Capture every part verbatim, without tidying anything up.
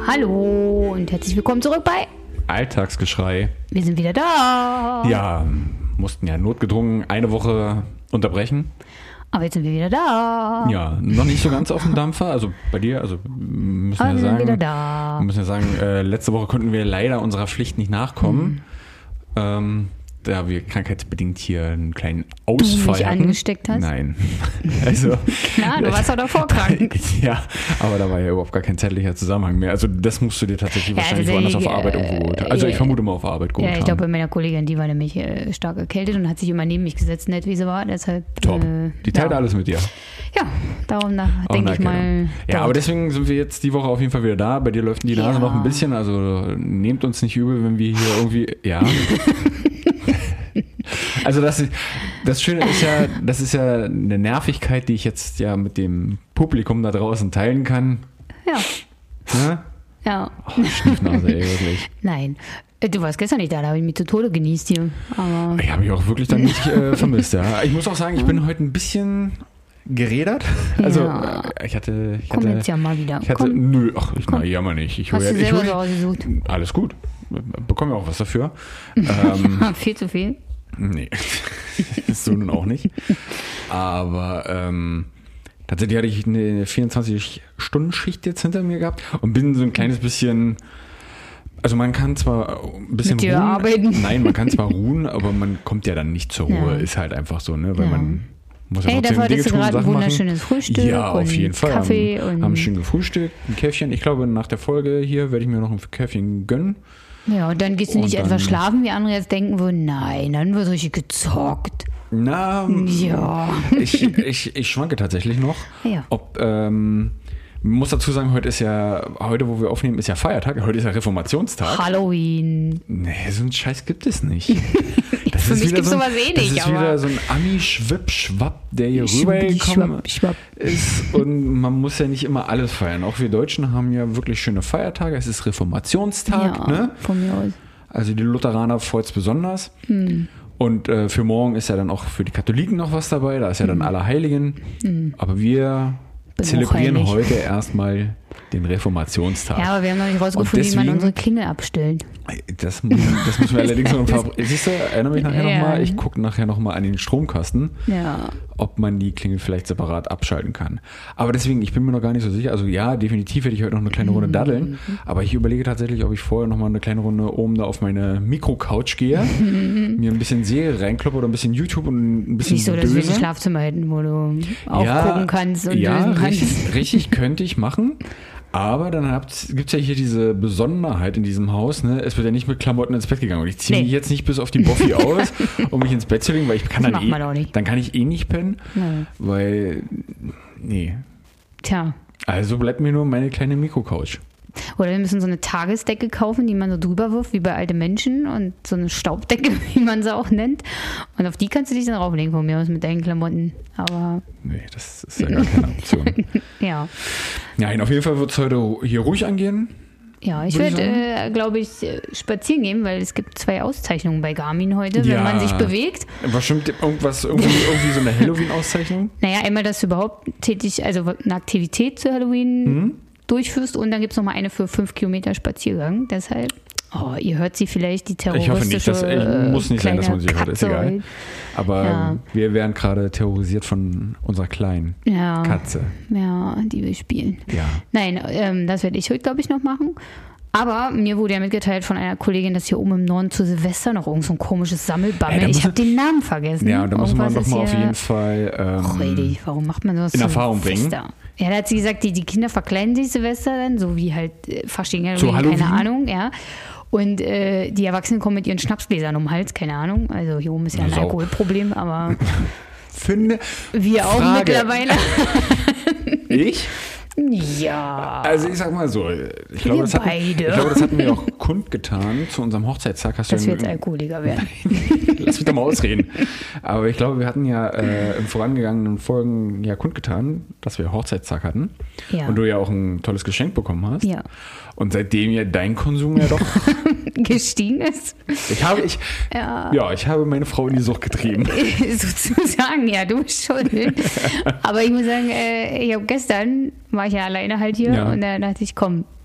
Hallo und herzlich willkommen zurück bei Alltagsgeschrei. Wir sind wieder da. Ja, mussten ja notgedrungen eine Woche unterbrechen. Aber jetzt sind wir wieder da. Ja, noch nicht so ganz auf dem Dampfer. Also bei dir, also müssen Aber wir wir sind sagen, wieder da. müssen wir sagen, äh, letzte Woche konnten wir leider unserer Pflicht nicht nachkommen. Hm. Ähm, da wir krankheitsbedingt hier einen kleinen Ausfall du mich hatten. angesteckt hast? Nein. Also, Klar, du warst auch davor krank. Ja, aber da war ja überhaupt gar kein zeitlicher Zusammenhang mehr. Also das musst du dir tatsächlich Ja, wahrscheinlich tatsächlich, woanders auf Arbeit äh, irgendwo geholt haben. Also ja, ich vermute mal auf Arbeit geholt Ja, ich haben. glaube, bei meiner Kollegin, die war nämlich äh, stark erkältet und hat sich immer neben mich gesetzt, nett wie sie war. Deshalb, Top. Äh, Die teilt ja. alles mit dir. Ja, darum da Auch denke ich eine Erkältung. mal. Ja, dort. aber deswegen sind wir jetzt die Woche auf jeden Fall wieder da. Bei dir läuft die Nase Ja. noch ein bisschen, also nehmt uns nicht übel, wenn wir hier irgendwie, ja. Also das, ist, das Schöne ist ja, das ist ja eine Nervigkeit, die ich jetzt ja mit dem Publikum da draußen teilen kann. Ja, Ne? ja. Oh, Stiefnase, ey, wirklich. Nein. Äh, Du warst gestern nicht da, da habe ich mich zu Tode genießt hier. Aber Ich habe mich auch wirklich dann nicht äh, vermisst, ja. Ich muss auch sagen, ich bin heute ein bisschen gerädert. Also Ja. äh, ich hatte... Ich komm hatte jetzt ja mal wieder. Ich hatte, Komm. nö, ach, ich Komm. na, jammer nicht. Ich hol Hast ja, du ich selber hol, so ausgesucht? alles gut. Bekommen wir auch was dafür. ähm, Viel zu viel. nee, so nun auch nicht. Aber ähm, tatsächlich hatte ich eine vierundzwanzig-Stunden-Schicht jetzt hinter mir gehabt und bin so ein kleines bisschen... Also man kann zwar ein bisschen Mit dir ruhen. arbeiten. Nein, man kann zwar ruhen, aber man kommt ja dann nicht zur Ruhe. Ja. Ist halt einfach so, ne? Weil Ja. man muss ja Hey, trotzdem dafür Dinge hattest du tun, gerade ein Sachen machen. wunderschönes Frühstück Ja, auf und jeden Fall. Kaffee haben, und- haben schön gefrühstückt, ein Käffchen. Ich glaube, nach der Folge hier werde ich mir noch ein Käffchen gönnen. Ja, und dann gehst du Und nicht dann- etwa schlafen, wie andere jetzt denken würden. Nein, dann wird richtig gezockt. Na, Ja. ich, ich, ich schwanke tatsächlich noch. Ja. Ob, ähm, muss dazu sagen, heute ist ja, heute, wo wir aufnehmen, ist ja Feiertag. Heute ist ja Reformationstag. Halloween. Nee, so einen Scheiß gibt es nicht. Das Für ist mich wieder gibt's so ein, sowas eh Das nicht, ist aber- wieder so ein Ami-Schwipp-Schwapp, der hier Schwuppi, rübergekommen schwapp, schwapp. ist. Und man muss ja nicht immer alles feiern. Auch wir Deutschen haben ja wirklich schöne Feiertage. Es ist Reformationstag, Ja, ne? von mir aus. Also die Lutheraner freut es besonders. Hm. Und äh, für morgen ist ja dann auch für die Katholiken noch was dabei. Da ist ja dann Allerheiligen. Aber wir Bin zelebrieren hochheilig. heute erstmal den Reformationstag. Ja, aber wir haben noch nicht rausgefunden, wie man deswegen- unsere Klingel abstellt. Das, das müssen wir allerdings noch ver- Siehst du, erinnere mich nachher Ja. nochmal. Ich gucke nachher nochmal an den Stromkasten, Ja. ob man die Klingel vielleicht separat abschalten kann. Aber deswegen, ich bin mir noch gar nicht so sicher. Also ja, definitiv werde ich heute noch eine kleine Mhm. Runde daddeln. Aber ich überlege tatsächlich, ob ich vorher nochmal eine kleine Runde oben da auf meine Mikro-Couch gehe, mir ein bisschen Serie reinkloppe oder ein bisschen YouTube und ein bisschen Nicht so, dass wir ein döse. Schlafzimmer hätten, wo du auch gucken kannst und ja, lösen kannst. richtig, richtig könnte ich machen. Aber dann gibt es ja hier diese Besonderheit in diesem Haus, ne? Es wird ja nicht mit Klamotten ins Bett gegangen. Und ich ziehe Nee. mich jetzt nicht bis auf die Boffi aus, um mich ins Bett zu legen, weil ich kann Das dann macht man auch eh, nicht. dann kann ich eh nicht pennen, Nee. weil, nee. Tja. Also bleibt mir nur meine kleine Mikro-Couch. Oder wir müssen so eine Tagesdecke kaufen, die man so drüber wirft, wie bei alten Menschen. Und so eine Staubdecke, wie man sie auch nennt. Und auf die kannst du dich dann rauflegen von mir aus mit deinen Klamotten. Aber Nee, das ist ja gar keine Option. ja. Nein, auf jeden Fall wird es heute hier ruhig angehen. Ja, ich Würde ich werde, äh, glaube ich, äh, spazieren gehen, weil es gibt zwei Auszeichnungen bei Garmin heute, Ja. wenn man sich bewegt. Was stimmt irgendwas, irgendwie, irgendwie so eine Halloween-Auszeichnung? Naja, einmal, dass du überhaupt tätig, also eine Aktivität zu Halloween Mhm. durchführst und dann gibt es nochmal eine für fünf Kilometer Spaziergang. Deshalb, oh, ihr hört sie vielleicht, die Ich terroristische hoffe nicht, dass, ich, muss nicht sein, dass man sie hört, ist Katze egal. heult. Aber Ja. wir werden gerade terrorisiert von unserer kleinen Ja, Katze. ja, die will spielen. Ja. Nein, ähm, das werde ich heute, glaube ich, noch machen. Aber mir wurde ja mitgeteilt von einer Kollegin, dass hier oben im Norden zu Silvester noch irgend so ein komisches Sammelbammel. Ey, da ich muss habe den Namen vergessen. Ja, da muss man Irgendwas doch mal ist auf hier- jeden Fall ähm, Och, Redi, warum macht man sowas in zu Erfahrung bringen. Silvester? Ja, da hat sie gesagt, die, die Kinder verkleiden sich Silvester dann, so wie halt äh, Fasching, Halloween, Zu Halloween? keine Ahnung, ja. Und äh, die Erwachsenen kommen mit ihren Schnapsgläsern um den Hals, keine Ahnung. Also hier oben ist ja ein Sau. Alkoholproblem, aber finde. wir auch Frage. mittlerweile. Ich? Ja. Also ich sag mal so, ich glaube, Wir das hatten, beide. ich glaube, das hatten wir auch kundgetan zu unserem Hochzeitstag. Hast Dass du wir ja- jetzt Alkoholiker werden. Lass mich doch mal ausreden. Aber ich glaube, wir hatten ja äh, im vorangegangenen Folgen ja kundgetan, dass wir Hochzeitstag hatten. Ja. Und du ja auch ein tolles Geschenk bekommen hast. Ja. Und seitdem ja dein Konsum ja doch. Gestiegen ist. Ich habe, ich, Ja. ja, ich habe meine Frau in die Sucht getrieben. Sozusagen, ja, du bist schuld. Aber ich muss sagen, äh, ich habe gestern war ich ja alleine halt hier Ja. und da dachte ich, komm,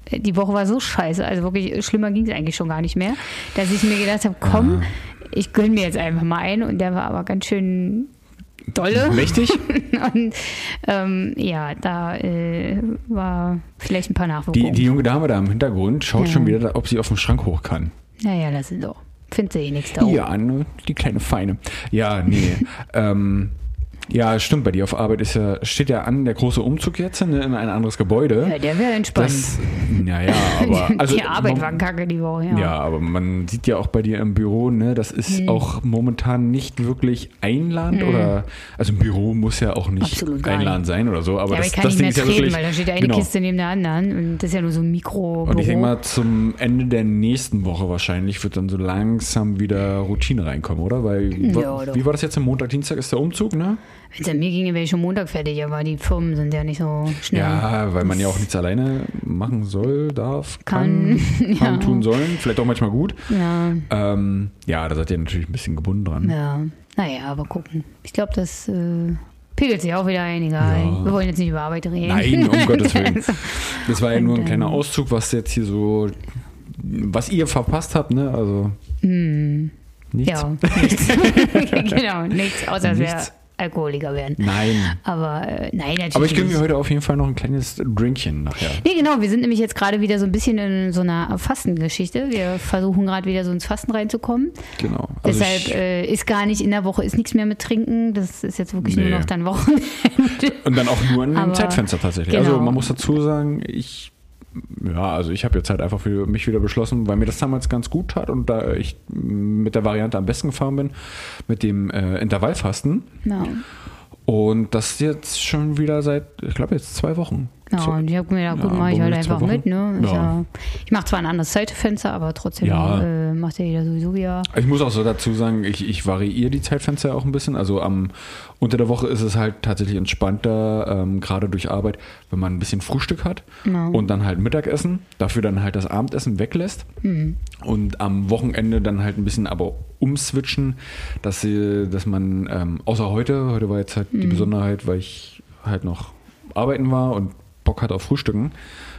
die Woche war so scheiße, also wirklich schlimmer ging es eigentlich schon gar nicht mehr, dass ich mir gedacht habe, komm, ja. ich gönne mir jetzt einfach mal einen und der war aber ganz schön dolle. Mächtig. Und ähm, ja, da äh, war vielleicht ein paar Nachwirkungen. Die, die junge Dame da im Hintergrund schaut ja. schon wieder, ob sie auf dem Schrank hoch kann. Naja, lass es doch. Findet sie eh nichts da oben. Ja, ne, die kleine Feine. Ja, nee. ähm, ja, stimmt, bei dir auf Arbeit ist ja, steht ja an der große Umzug jetzt ne, in ein anderes Gebäude. Ja, der wäre entspannt. Das, ja, ja, aber... Also, die Arbeit man, war kacke die Woche, ja. Ja, aber man sieht ja auch bei dir im Büro, ne, das ist hm. auch momentan nicht wirklich einladend hm. oder... Also ein Büro muss ja auch nicht einladend sein oder so, aber ja, das, aber ich kann das nicht Ding mehr ist ja treten, wirklich... weil da steht eine genau. Kiste neben der anderen und das ist ja nur so ein Mikro. Und ich denke mal, zum Ende der nächsten Woche wahrscheinlich wird dann so langsam wieder Routine reinkommen, oder? Weil, ja, wie war das jetzt am Montag, Dienstag ist der Umzug, ne? Wenn es an mir ginge, wäre ich schon Montag fertig, aber die Firmen sind ja nicht so schnell. Ja, weil man ja auch nichts alleine machen soll, darf, kann, kann, kann ja. tun sollen. Vielleicht auch manchmal gut. Ja. Ähm, ja, da seid ihr natürlich ein bisschen gebunden dran. Ja, naja, aber gucken. Ich glaube, das äh, pegelt sich auch wieder ein, egal. Ja. Wir wollen jetzt nicht über Arbeit reden. Nein, um Gottes Willen. Das war ja nur ein kleiner Auszug, was jetzt hier so, was ihr verpasst habt, ne? Also mm. nichts. Ja, nichts. Genau, nichts, außer es wäre Alkoholiker werden. Nein. Aber äh, nein, natürlich. Aber ich gönne mir heute auf jeden Fall noch ein kleines Drinkchen nachher. Nee, genau. Wir sind nämlich jetzt gerade wieder so ein bisschen in so einer Fastengeschichte. Wir versuchen gerade wieder so ins Fasten reinzukommen. Genau. Also Deshalb äh, ist gar nicht in der Woche ist nichts mehr mit Trinken. Das ist jetzt wirklich nee. nur noch dann Wochenende. Und dann auch nur in einem Zeitfenster tatsächlich. Genau. Also man muss dazu sagen, ich Ja, also ich habe jetzt halt einfach für mich wieder beschlossen, weil mir das damals ganz gut tat und da ich mit der Variante am besten gefahren bin, mit dem äh, Intervallfasten. Ja. Und das jetzt schon wieder seit, ich glaube jetzt zwei Wochen. Ja, so. Und ich habe mir gedacht, gut, ja, mache ich halt einfach mit. Ne? Ja. Ja, ich mache zwar ein anderes Zeitfenster, aber trotzdem ja. äh, macht ja jeder sowieso wieder. Ich muss auch so dazu sagen, ich, ich variiere die Zeitfenster auch ein bisschen. Also am unter der Woche ist es halt tatsächlich entspannter, ähm, gerade durch Arbeit, wenn man ein bisschen Frühstück hat ja. und dann halt Mittagessen, dafür dann halt das Abendessen weglässt mhm. und am Wochenende dann halt ein bisschen aber umswitchen, dass, sie, dass man, ähm, außer heute, heute war jetzt halt mhm. die Besonderheit, weil ich halt noch arbeiten war und Bock hat auf Frühstücken,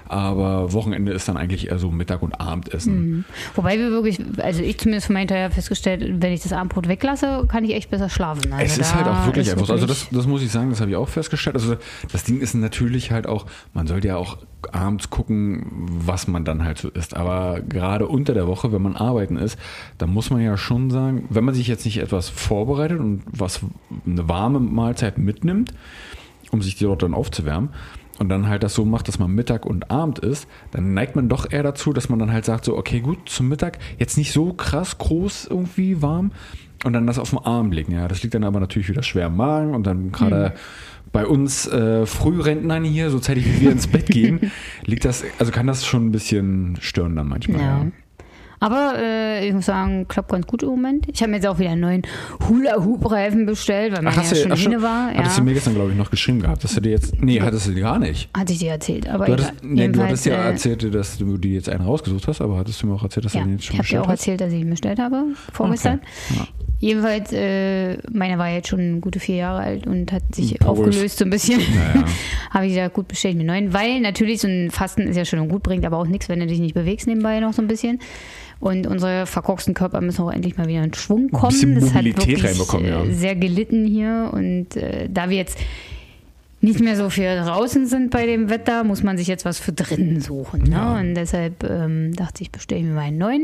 aber Wochenende ist dann eigentlich eher so Mittag- und Abendessen. Mhm. Wobei wir wirklich, also ich zumindest für meinen Teil habe festgestellt, wenn ich das Abendbrot weglasse, kann ich echt besser schlafen. Also es ist halt auch wirklich einfach so, also wirklich das, das muss ich sagen, das habe ich auch festgestellt. Also das Ding ist natürlich halt auch, man sollte ja auch abends gucken, was man dann halt so isst, aber gerade unter der Woche, wenn man arbeiten ist, dann muss man ja schon sagen, wenn man sich jetzt nicht etwas vorbereitet und was eine warme Mahlzeit mitnimmt, um sich die dort dann aufzuwärmen, und dann halt das so macht, dass man Mittag und Abend isst, dann neigt man doch eher dazu, dass man dann halt sagt so, okay gut, zum Mittag jetzt nicht so krass groß irgendwie warm und dann das auf den Abend legen. Ja, das liegt dann aber natürlich wieder schwer im Magen und dann gerade mhm. bei uns äh, Frührentnern hier, so zeitig wie wir ins Bett gehen, liegt das, also kann das schon ein bisschen stören dann manchmal. Ja. Ja. Aber äh, ich muss sagen, klappt ganz gut im Moment. Ich habe mir jetzt auch wieder einen neuen Hula-Hoop-Reifen bestellt, weil man ja du, schon ach, Hine war. Hattest ja. du mir gestern, glaube ich, noch geschrieben gehabt, dass du dir jetzt, nee, hattest du dir gar nicht. Hatte ich dir erzählt, aber du hattest, nee, du hattest ja äh, erzählt, dass du dir jetzt einen rausgesucht hast, aber hattest du mir auch erzählt, dass ja, du den jetzt schon ich habe dir auch hast? erzählt, dass ich ihn bestellt habe, vorgestern. Okay. Ja. Jedenfalls, äh, meiner war jetzt schon gute vier Jahre alt und hat sich Powers. aufgelöst so ein bisschen. Naja. Habe ich gesagt, gut, bestelle ich mir einen neuen, weil natürlich so ein Fasten ist ja schon gut, bringt aber auch nichts, wenn du dich nicht bewegst nebenbei noch so ein bisschen. Und unsere verkorksten Körper müssen auch endlich mal wieder in Schwung kommen. Ein bisschen das hat Mobilität wirklich reinbekommen, ja. äh, sehr gelitten hier. Und äh, da wir jetzt nicht mehr so viel draußen sind bei dem Wetter, muss man sich jetzt was für drinnen suchen. Ne? Ja. Und deshalb ähm, dachte ich, bestelle ich mir mal einen neuen.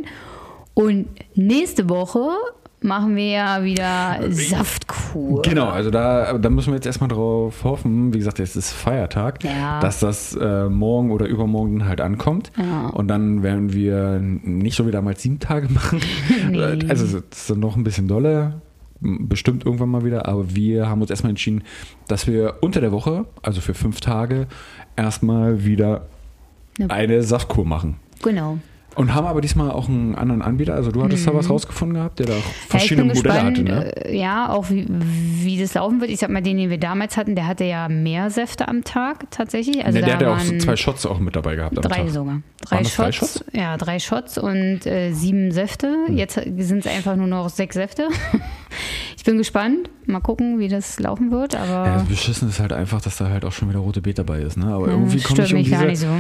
Und nächste Woche machen wir ja wieder Saftkur. Genau, also da, da müssen wir jetzt erstmal drauf hoffen, wie gesagt, jetzt ist Feiertag, ja. dass das äh, morgen oder übermorgen halt ankommt. Ja. Und dann werden wir nicht so wie damals sieben Tage machen. Nee. Also das ist dann noch ein bisschen dolle, bestimmt irgendwann mal wieder, aber wir haben uns erstmal entschieden, dass wir unter der Woche, also für fünf Tage, erstmal wieder Ja. eine Saftkur machen. Genau. Und haben aber diesmal auch einen anderen Anbieter. Also du hattest mhm. da was rausgefunden gehabt, der da auch verschiedene ja, ich bin Modelle gespannt, hatte, ne? Ja, auch wie, wie das laufen wird. Ich sag mal, den, den wir damals hatten, der hatte ja mehr Säfte am Tag tatsächlich. Also ne, der da hat ja auch waren so zwei Shots auch mit dabei gehabt am drei Tag. sogar. Drei Shots, drei Shots? Ja, drei Shots und äh, sieben Säfte. Hm. Jetzt sind es einfach nur noch sechs Säfte. Ich bin gespannt. Mal gucken, wie das laufen wird. Aber Ja, das Beschissen ist halt einfach, dass da halt auch schon wieder rote Beet dabei ist. Ne? Aber Ja, irgendwie das komme ich stört um mich diese... gar nicht so.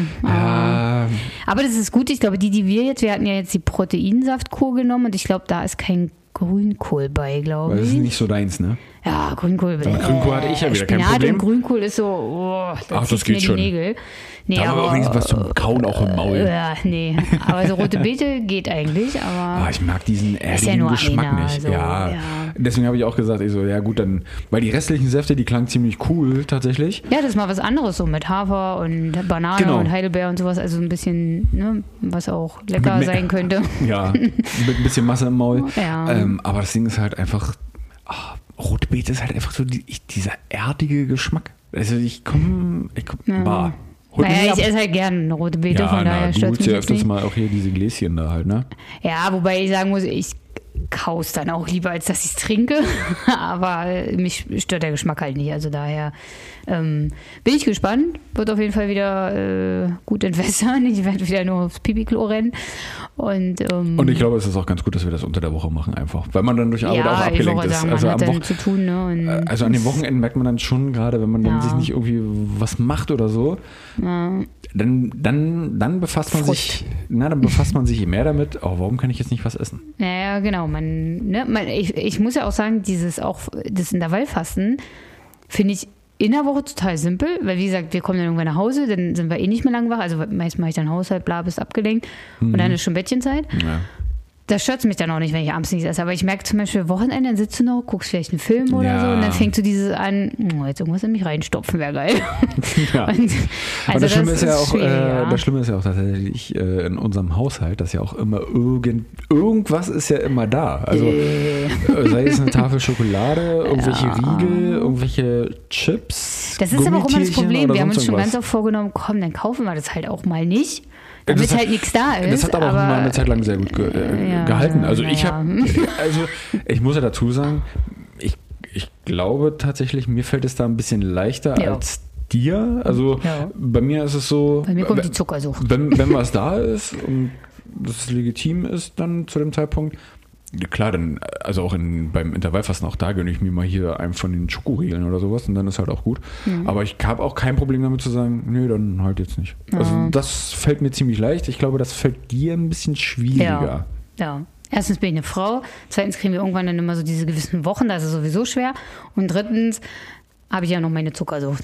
Ja, Aber das ist gut. Ich glaube, die, die wir jetzt, wir hatten ja jetzt die Proteinsaftkur genommen und ich glaube, da ist kein Grünkohl bei, glaube weil das ich. ist nicht so deins, ne? Ja, Grünkohl. Aber Grünkohl hatte ich ja wieder kein Spinat Problem. und Grünkohl ist so, oh, das, Ach, das zieht mir geht die schon. Nägel. Nee, Da haben wir aber, übrigens was zum Kauen auch im Maul. Ja, nee. Aber so rote Beete geht eigentlich, aber Ah, ich mag diesen erdigen ja nur Geschmack einer, nicht. also, ja. ja. Deswegen habe ich auch gesagt, ich so, ja gut, dann, weil die restlichen Säfte, die klangen ziemlich cool tatsächlich. ja, das ist mal was anderes, so mit Hafer und Banane Genau. und Heidelbeer und sowas, also ein bisschen, ne, was auch lecker Mit- sein könnte. Ja, mit ein bisschen Masse im Maul. Ja. Ähm, aber das Ding ist halt einfach, ah, rote Beete ist halt einfach so die, ich, dieser erdige Geschmack. Also ich komme, ich komm, Ja. bah, holt mich Naja, ab. ich esse halt gerne rote Beete, Ja, von na, daher du stört holst mich ja jetzt öfters nicht. mal auch hier diese Gläschen da halt, ne? Ja, wobei ich sagen muss, ich kau's dann auch lieber, als dass ich es trinke. Aber mich stört der Geschmack halt nicht. Also daher ähm, bin ich gespannt. Wird auf jeden Fall wieder äh, gut entwässern. Ich werde wieder nur aufs Pipi-Klo rennen. Und, ähm, Und ich glaube, es ist auch ganz gut, dass wir das unter der Woche machen einfach. Weil man dann durch Arbeit auch ja, ich abgelenkt wollte ist. sagen, man Also, hat am dann Wochen- zu tun. Ne? Und also an den Wochenenden merkt man dann schon gerade, wenn man dann Ja. sich nicht irgendwie was macht oder so, ja, dann, dann, dann befasst man Frust. sich, na, dann befasst man sich mehr damit, oh, warum kann ich jetzt nicht was essen? naja, genau. Man, ne, man, ich, ich muss ja auch sagen, dieses auch das Intervallfasten finde ich in der Woche total simpel, weil wie gesagt, wir kommen dann irgendwann nach Hause, dann sind wir eh nicht mehr lang wach. Also meist mache ich dann Haushalt, bla, bist abgelenkt und dann ist schon Bettchenzeit. Ja. Da stört es mich dann auch nicht, wenn ich abends nichts esse. Aber ich merke zum Beispiel, Wochenende, dann sitzt du noch, guckst vielleicht einen Film oder Ja. so und dann fängst du dieses an, oh, jetzt irgendwas in mich reinstopfen, wäre geil. Ja. Und, Und also das Schlimme ist ja auch, schwierig, äh, ja. das Schlimme ist ja auch tatsächlich äh, in unserem Haushalt, dass ja auch immer irgend, irgendwas ist ja immer da. Also äh, sei es eine Tafel Schokolade, irgendwelche Riegel, irgendwelche Chips. Das ist aber auch immer das Gummitierchen Problem. oder Wir haben uns sonst schon irgendwas. ganz oft vorgenommen, komm, dann kaufen wir das halt auch mal nicht. Das Damit hat- halt nichts da ist. Das hat aber, auch mal eine Zeit lang sehr gut ge äh, Ja, gehalten. Also ich naja. habe, also ich muss ja dazu sagen, ich, ich glaube tatsächlich, mir fällt es da ein bisschen leichter Ja. als dir. Also Ja. bei mir ist es so, Bei mir kommt die Zuckersucht. wenn, wenn was da ist und das legitim ist dann zu dem Zeitpunkt, ja, klar, dann, also auch in, beim Intervallfasten, auch da gönne ich mir mal hier einen von den Schokoriegeln oder sowas und dann ist halt auch gut. Mhm. Aber ich habe auch kein Problem damit zu sagen, nö, dann halt jetzt nicht. Also das fällt mir ziemlich leicht. Ich glaube, das fällt dir ein bisschen schwieriger. Ja. ja. Erstens bin ich eine Frau. Zweitens kriegen wir irgendwann dann immer so diese gewissen Wochen. Das ist sowieso schwer. Und drittens habe ich ja noch meine Zuckersucht.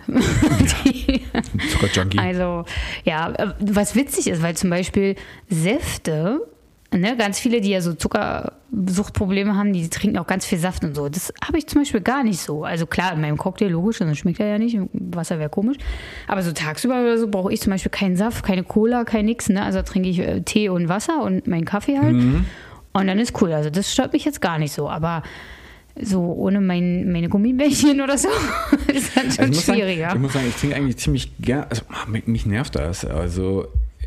Die, Zuckerjunkie. also, ja, äh, was witzig ist, weil zum Beispiel Säfte, ne, ganz viele, die ja so Zuckersuchtprobleme haben, die trinken auch ganz viel Saft und so. Das habe ich zum Beispiel gar nicht so. Also klar, in meinem Cocktail, logisch, sonst schmeckt er ja nicht. Wasser wäre komisch. Aber so tagsüber oder so brauche ich zum Beispiel keinen Saft, keine Cola, kein nix. Ne? Also trinke ich äh, Tee und Wasser und meinen Kaffee halt. Mhm. Und dann ist cool. Also das stört mich jetzt gar nicht so. Aber so ohne mein, meine Gummibärchen oder so ist dann schon Also ich muss sagen, schwieriger. ich muss sagen, ich trinke eigentlich ziemlich gern, also ah, mich, mich nervt das. Also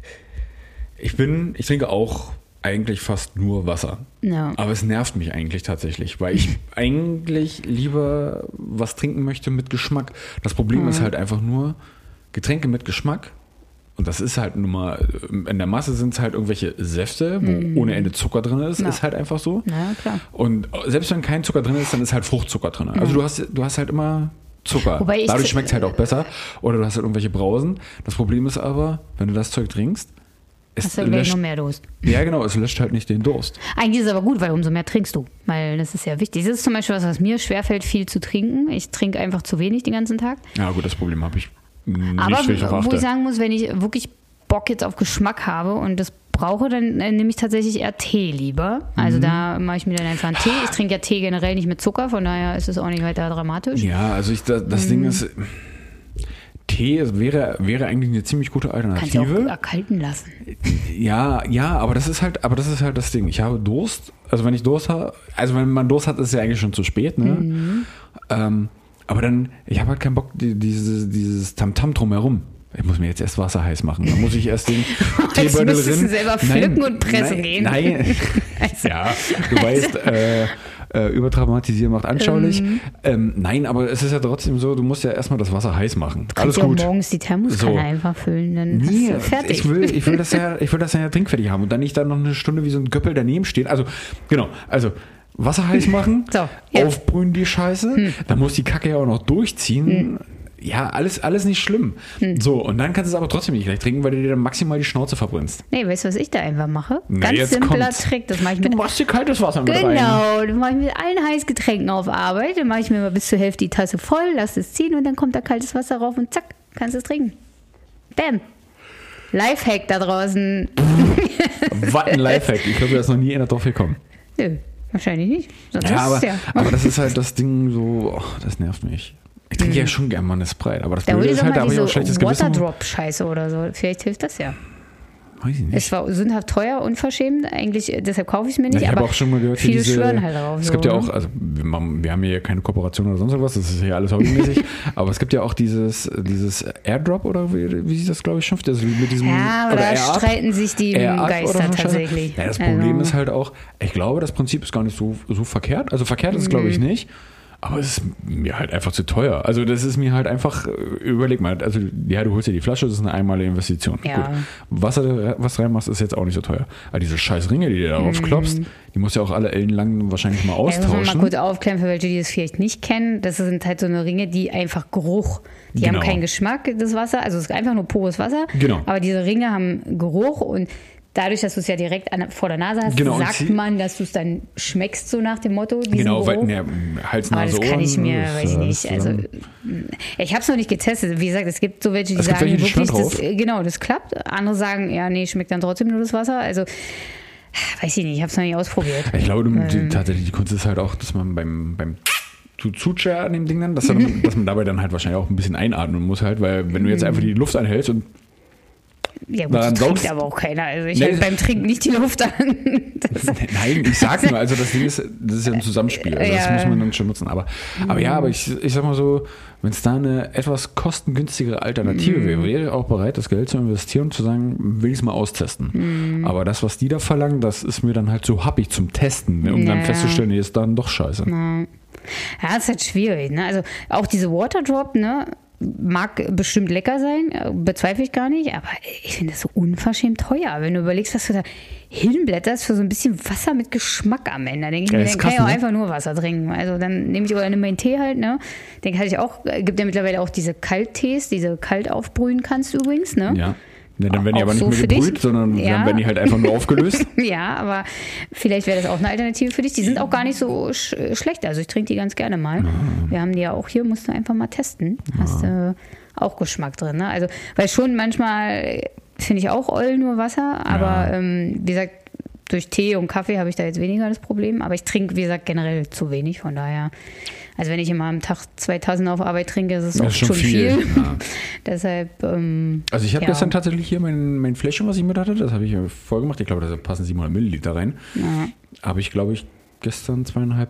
ich bin, ich trinke auch eigentlich fast nur Wasser. Ja. Aber es nervt mich eigentlich tatsächlich, weil ich eigentlich lieber was trinken möchte mit Geschmack. Das Problem Mhm. ist halt einfach nur Getränke mit Geschmack. Und das ist halt nun mal, in der Masse sind es halt irgendwelche Säfte, wo ohne Ende Zucker drin ist, Mhm. Ja. ist halt einfach so. Na klar. Und selbst wenn kein Zucker drin ist, dann ist halt Fruchtzucker drin. Also du hast, du hast halt immer Zucker. Wobei ich- Dadurch schmeckt es halt auch besser. Oder du hast halt irgendwelche Brausen. Das Problem ist aber, wenn du das Zeug trinkst, es Hast du gleich löscht, noch mehr Durst. ja genau, es löscht halt nicht den Durst. Eigentlich ist es aber gut, weil umso mehr trinkst du. Weil das ist ja wichtig. Das ist zum Beispiel was, was mir schwerfällt, viel zu trinken. Ich trinke einfach zu wenig den ganzen Tag. Ja gut, das Problem habe ich nicht, Aber wie ich darauf wo achte. ich sagen muss, wenn ich wirklich Bock jetzt auf Geschmack habe und das brauche, dann äh, nehme ich tatsächlich eher Tee lieber. Mhm. Also da mache ich mir dann einfach einen Tee. Ich trinke ja Tee generell nicht mit Zucker, von daher ist es auch nicht weiter dramatisch. Ja, also ich, das, das Ding ist, Tee wäre, wäre eigentlich eine ziemlich gute Kannst du auch Alternative. erkalten lassen. Ja, ja, aber das ist halt, aber das ist halt das Ding. Ich habe Durst, also wenn ich Durst habe, also wenn man Durst hat, ist es ja eigentlich schon zu spät, ne? Mhm. Ähm, aber dann, ich habe halt keinen Bock, die, dieses, dieses Tamtam drumherum. Ich muss mir jetzt erst Wasser heiß machen. Dann muss ich erst den Teebeutel müsstest du drin. selber pflücken und pressen nein, gehen. Nein, Also. ja, du weißt, äh, äh, überdramatisieren macht anschaulich. Ähm, nein, aber es ist ja trotzdem so, du musst ja erstmal das Wasser heiß machen. Alles Kannst ja auch gut. morgens die Thermoskanne So. einfach füllen, dann Nee, hast du fertig. ich will, ich will das ja, ich will das ja trinkfertig haben und dann nicht dann noch eine Stunde wie so ein Göppel daneben stehen. Also, genau, also Wasser heiß machen, So, jetzt. aufbrühen die Scheiße, hm. dann muss die Kacke ja auch noch durchziehen. Hm. Ja, alles, alles nicht schlimm. Hm. So, und dann kannst du es aber trotzdem nicht gleich trinken, weil du dir dann maximal die Schnauze verbrennst. Nee, weißt du, was ich da einfach mache? Na, Ganz simpler kommt's. Trick. Das mache ich mit. Du machst dir kaltes Wasser mit rein. Genau, das mache ich mit allen Heißgetränken auf Arbeit. Dann mache ich mir mal bis zur Hälfte die Tasse voll, lass es ziehen und dann kommt da kaltes Wasser rauf und zack, kannst du es trinken. Bam. Lifehack da draußen. Was ein Lifehack. Ich glaube, da ist noch nie einer drauf gekommen. Nö, wahrscheinlich nicht. Sonst Ja, aber, ist es ja. aber das ist halt das Ding so, oh, das nervt mich. Ich trinke mhm. ja schon gerne mal eine Sprite, aber das da Blöde ist halt, da habe ich auch diese schlechtes Gewissen. Waterdrop-Scheiße oder so. Vielleicht hilft das ja. Weiß ich nicht. Es war sündhaft teuer, unverschämt. Eigentlich, deshalb kaufe ich es mir nicht. Ja, ich aber habe auch schon mal gehört, viele diese, schwören halt drauf. Es so, gibt ja ne? auch, also wir, machen, wir haben hier keine Kooperation oder sonst was, das ist ja alles hobbymäßig, aber es gibt ja auch dieses, dieses Airdrop oder wie, wie sich das, glaube ich, schimpft. Also mit diesem, ja, aber da Air-Up, streiten sich die Air-Up Geister so tatsächlich. Ja, das Problem also. ist halt auch, ich glaube, das Prinzip ist gar nicht so, so verkehrt. Also verkehrt ist es, glaube ich, nicht. Aber es ist mir halt einfach zu teuer. Also das ist mir halt einfach, überleg mal, also ja, du holst dir die Flasche, das ist eine einmalige Investition. Ja. Gut. Was du was reinmachst, ist jetzt auch nicht so teuer. Aber diese scheiß Ringe, die du darauf mm. klopfst, die musst du ja auch alle ellenlang wahrscheinlich mal austauschen. Ja, muss man mal kurz aufklären, für welche, die das vielleicht nicht kennen. Das sind halt so eine Ringe, die einfach Geruch, die genau. haben keinen Geschmack, das Wasser, also es ist einfach nur pures Wasser. Genau. Aber diese Ringe haben Geruch und dadurch, dass du es ja direkt an, vor der Nase hast, genau, sagt man, dass du es dann schmeckst, so nach dem Motto. Genau, Geruch. weil ne, Hals, Nase, Aber das kann ich mir, Ohren, weiß ich nicht. Also, ich habe es noch nicht getestet. Wie gesagt, es gibt so welche, die es gibt sagen welche, die wirklich, drauf. das, genau, das klappt. Andere sagen, ja, nee, schmeckt dann trotzdem nur das Wasser. Also, weiß ich nicht, ich habe es noch nicht ausprobiert. Ich glaube, du, ähm, die, tatsächlich die Kunst ist halt auch, dass man beim, beim zu Zutscher an dem Ding dann, dass, dann, dass man dabei dann halt wahrscheinlich auch ein bisschen einatmen muss halt, weil wenn du jetzt einfach die Luft anhältst und ja, gut, das trinkt aber auch keiner. Also ich nee, halte beim Trinken nicht die Luft an. Nein, ich sag nur, also das Ding ist, das ist ja ein Zusammenspiel, also das ja. muss man dann schon nutzen. Aber, aber ja, aber ich, ich sag mal so, wenn es da eine etwas kostengünstigere Alternative mm. wäre, wäre ich auch bereit, das Geld zu investieren und zu sagen, will ich es mal austesten. Mm. Aber das, was die da verlangen, das ist mir dann halt so happig zum Testen, um ja. dann festzustellen, nee, ist dann doch scheiße. Ja, das ist halt schwierig. Ne? Also auch diese Waterdrop, ne? Mag bestimmt lecker sein, bezweifle ich gar nicht, aber ich finde das so unverschämt teuer. Wenn du überlegst, was du da hinblätterst für so ein bisschen Wasser mit Geschmack am Ende, denke ich ja, mir, dann krass, kann ich auch ne? einfach nur Wasser trinken. Also dann nehme ich oder nehme meinen Tee halt, ne? Den kann ich auch, gibt ja mittlerweile auch diese Kalttees, diese kalt aufbrühen kannst du übrigens, ne? Ja. Ja, dann werden die auch aber nicht so mehr gebrüht, sondern ja. dann werden die halt einfach nur aufgelöst. Ja, aber vielleicht wäre das auch eine Alternative für dich. Die sind auch gar nicht so sch- schlecht. Also ich trinke die ganz gerne mal. Mhm. Wir haben die ja auch hier, musst du einfach mal testen. Hast du äh, auch Geschmack drin. Ne? Also, weil schon manchmal finde ich auch Oll nur Wasser, aber ja. ähm, wie gesagt, durch Tee und Kaffee habe ich da jetzt weniger das Problem. Aber ich trinke, wie gesagt, generell zu wenig. Von daher, also wenn ich immer am Tag zweitausend auf Arbeit trinke, ist es das auch ist schon, schon viel. viel. Ja. Deshalb. Ähm, also ich habe ja. gestern tatsächlich hier mein, mein Fläschchen, was ich mit hatte, das habe ich voll gemacht. Ich glaube, da passen siebenhundert Milliliter rein. Ja. Habe ich, glaube ich, gestern zweieinhalb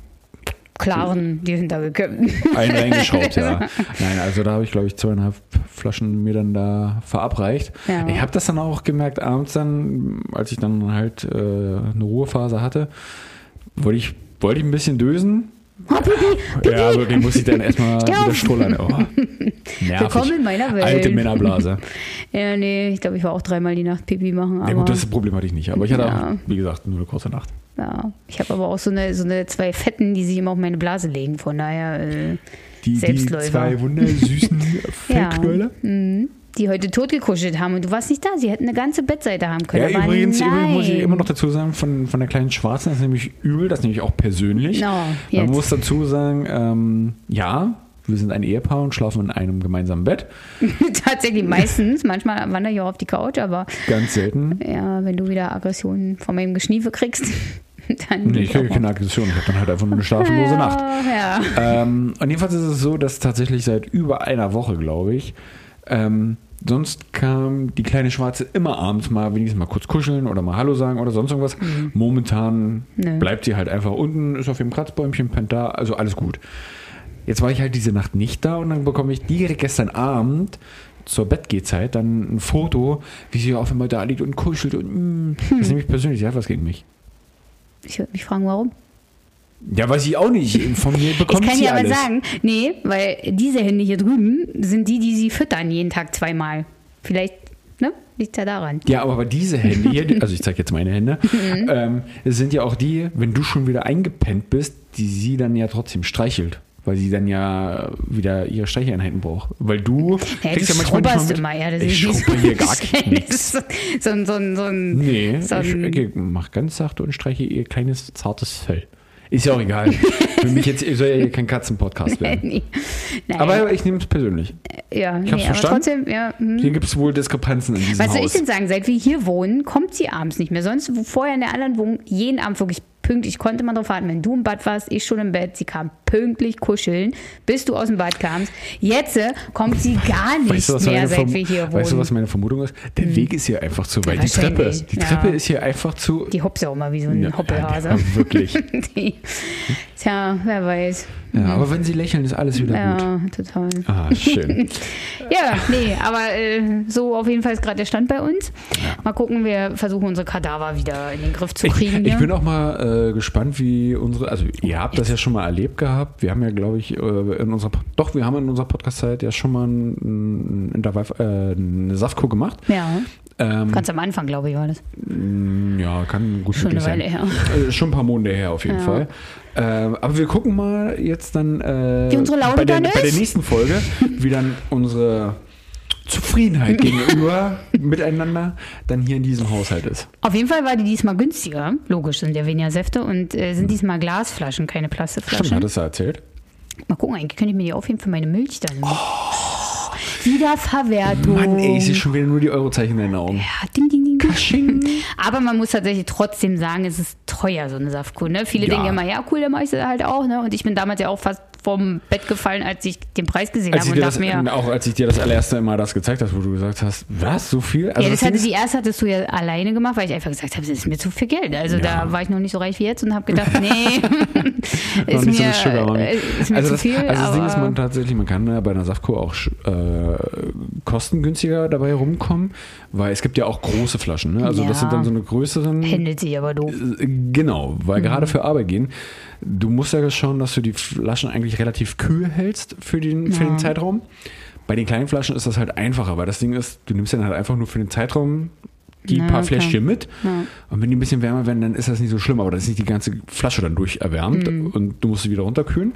Klaren, die sind da gekippt. Einen reingeschraubt, ja. Nein, also da habe ich, glaube ich, zweieinhalb Flaschen mir dann da verabreicht. Ja. Ich habe das dann auch gemerkt, abends dann, als ich dann halt äh, eine Ruhephase hatte, wollte ich, wollte ich ein bisschen dösen. Oh, Pipi, Pipi. Ja, aber den muss ich dann erstmal wieder strullern. Oh, Willkommen in meiner Welt. Alte Männerblase. Ja, nee, ich glaube, ich war auch dreimal die Nacht Pipi machen. Aber ja gut, das Problem hatte ich nicht. Aber ich hatte ja. auch, wie gesagt, nur eine kurze Nacht. Ja, ich habe aber auch so eine, so eine zwei Fetten, die sich immer auf meine Blase legen. Von daher äh, die, Selbstläufer. Die zwei wundersüßen Fellknölle. Ja. Mhm. Die heute totgekuschelt haben und du warst nicht da. Sie hätten eine ganze Bettseite haben können. Ja, aber übrigens, nein. übrigens muss ich immer noch dazu sagen, von, von der kleinen Schwarzen, das ist nämlich übel, das ist nämlich auch persönlich. No, Man muss dazu sagen, ähm, ja, wir sind ein Ehepaar und schlafen in einem gemeinsamen Bett. Tatsächlich meistens. Manchmal wandere ich auch auf die Couch, aber ganz selten. Ja, wenn du wieder Aggressionen von meinem Geschniefe kriegst, dann... Nee, ich kriege keine Aggression. Ich habe dann halt einfach nur eine schlaflose ja, Nacht. Ja. Ähm, und jedenfalls ist es so, dass tatsächlich seit über einer Woche, glaube ich, ähm, sonst kam die kleine Schwarze immer abends mal wenigstens mal kurz kuscheln oder mal Hallo sagen oder sonst irgendwas. Mhm. Momentan nee. bleibt sie halt einfach unten, ist auf ihrem Kratzbäumchen, pennt da, also alles gut. Jetzt war ich halt diese Nacht nicht da und dann bekomme ich direkt gestern Abend zur Bettgehzeit dann ein Foto, wie sie auf einmal da liegt und kuschelt und mh, das ist nämlich persönlich, sie hat was gegen mich. Ich würde mich fragen, warum? Ja, weiß ich auch nicht. Von mir bekommt sie alles. Ich kann dir aber sagen, nee, weil diese Hände hier drüben sind die, die sie füttern jeden Tag zweimal. Vielleicht Ne? Liegt ja daran. Ja, aber diese Hände hier, also ich zeige jetzt meine Hände, ähm, sind ja auch die, wenn du schon wieder eingepennt bist, die sie dann ja trotzdem streichelt. Weil sie dann ja wieder ihre Streicheinheiten braucht. Weil du ja, kriegst du ja manchmal nicht mal mit. Immer, ja, das ich ist schruppe hier gar nichts. So ein, so ein, so ein... Nee, so ein, ich, ich mach ganz sachte und streiche ihr kleines, zartes Fell. Ist ja auch egal. Für mich jetzt soll ja hier kein Katzenpodcast werden. Nee. Aber ich nehme es persönlich. Ja, ich hab's nee, verstanden. Trotzdem, ja, hm. Hier gibt es wohl Diskrepanzen in diesem Was Haus. soll ich denn sagen? Seit wir hier wohnen, kommt sie abends nicht mehr. Sonst vorher in der anderen Wohnung jeden Abend wirklich pünktlich. Konnte man drauf warten, wenn du im Bad warst, ich schon im Bett. Sie kam pünktlich kuscheln, bis du aus dem Bad kamst. Jetzt äh, kommt sie gar nicht weißt du, mehr, seit Verm- wir hier wohnen. Weißt du, was meine Vermutung ist? Der hm. Weg ist hier einfach zu weit. Die Treppe, die ja. Treppe ist hier einfach zu... Die hopst ja auch mal wie so ein ja, Hoppelhase. Ja, wirklich. die, tja, wer weiß. Ja, mhm. aber wenn sie lächeln, ist alles wieder ja, gut. Ja, total. Ah, schön. ja, nee, aber äh, so auf jeden Fall ist gerade der Stand bei uns. Ja. Mal gucken, wir versuchen unsere Kadaver wieder in den Griff zu kriegen. Ich, ich bin auch mal äh, gespannt, wie unsere, also ihr habt das ja schon mal erlebt gehabt. Wir haben ja, glaube ich, in unserer, doch, wir haben in unserer Podcast-Zeit ja schon mal ein, ein, äh, eine Saftkur gemacht. Ja. Ähm, Ganz am Anfang, glaube ich, war das. Ja, kann gut schon möglich eine Weile sein. her. Äh, schon ein paar Monate her auf jeden ja. Fall. Äh, aber wir gucken mal jetzt dann äh, wie unsere Laune bei, der, dann bei der nächsten Folge, wie dann unsere Zufriedenheit gegenüber miteinander dann hier in diesem Haushalt ist. Auf jeden Fall war die diesmal günstiger. Logisch, sind ja weniger Säfte und äh, sind diesmal Glasflaschen, keine Plastikflaschen. Stimmt, hattest du erzählt? Mal gucken, eigentlich könnte ich mir die aufheben für meine Milch dann. Oh. Wiederverwertung. Mann, ey, ich sehe schon wieder nur die Eurozeichen in deinen Augen. Ja, ding, ding, ding, ding. Aber man muss tatsächlich trotzdem sagen, es ist teuer, so eine Saftkur. Ne? Viele ja. denken immer, ja cool, dann mache ich das halt auch. Ne? Und ich bin damals ja auch fast vom Bett gefallen, als ich den Preis gesehen habe. Und das, mir, auch als ich dir das allererste Mal das gezeigt habe, wo du gesagt hast, was, so viel? Also ja, das, das hatte, die erste hattest du ja alleine gemacht, weil ich einfach gesagt habe, das ist mir zu viel Geld. Also ja. da war ich noch nicht so reich wie jetzt und habe gedacht, nee, ist, mir, so Sugar, ist mir also zu das, viel. Also das aber Ding ist, man tatsächlich, man kann ja bei einer Saftkur auch äh, kostengünstiger dabei rumkommen, weil es gibt ja auch große Flaschen. Ne? Also ja. das sind dann so eine größeren... Händelt sich aber doof. Genau, weil mhm. gerade für Arbeit gehen, du musst ja schauen, dass du die Flaschen eigentlich relativ kühl hältst für den, für ja. den Zeitraum. Bei den kleinen Flaschen ist das halt einfacher, weil das Ding ist, du nimmst dann halt einfach nur für den Zeitraum die Na, paar Fläschchen okay. mit. Ja. Und wenn die ein bisschen wärmer werden, dann ist das nicht so schlimm, aber dann ist nicht die ganze Flasche dann durcherwärmt mhm. und du musst sie wieder runterkühlen.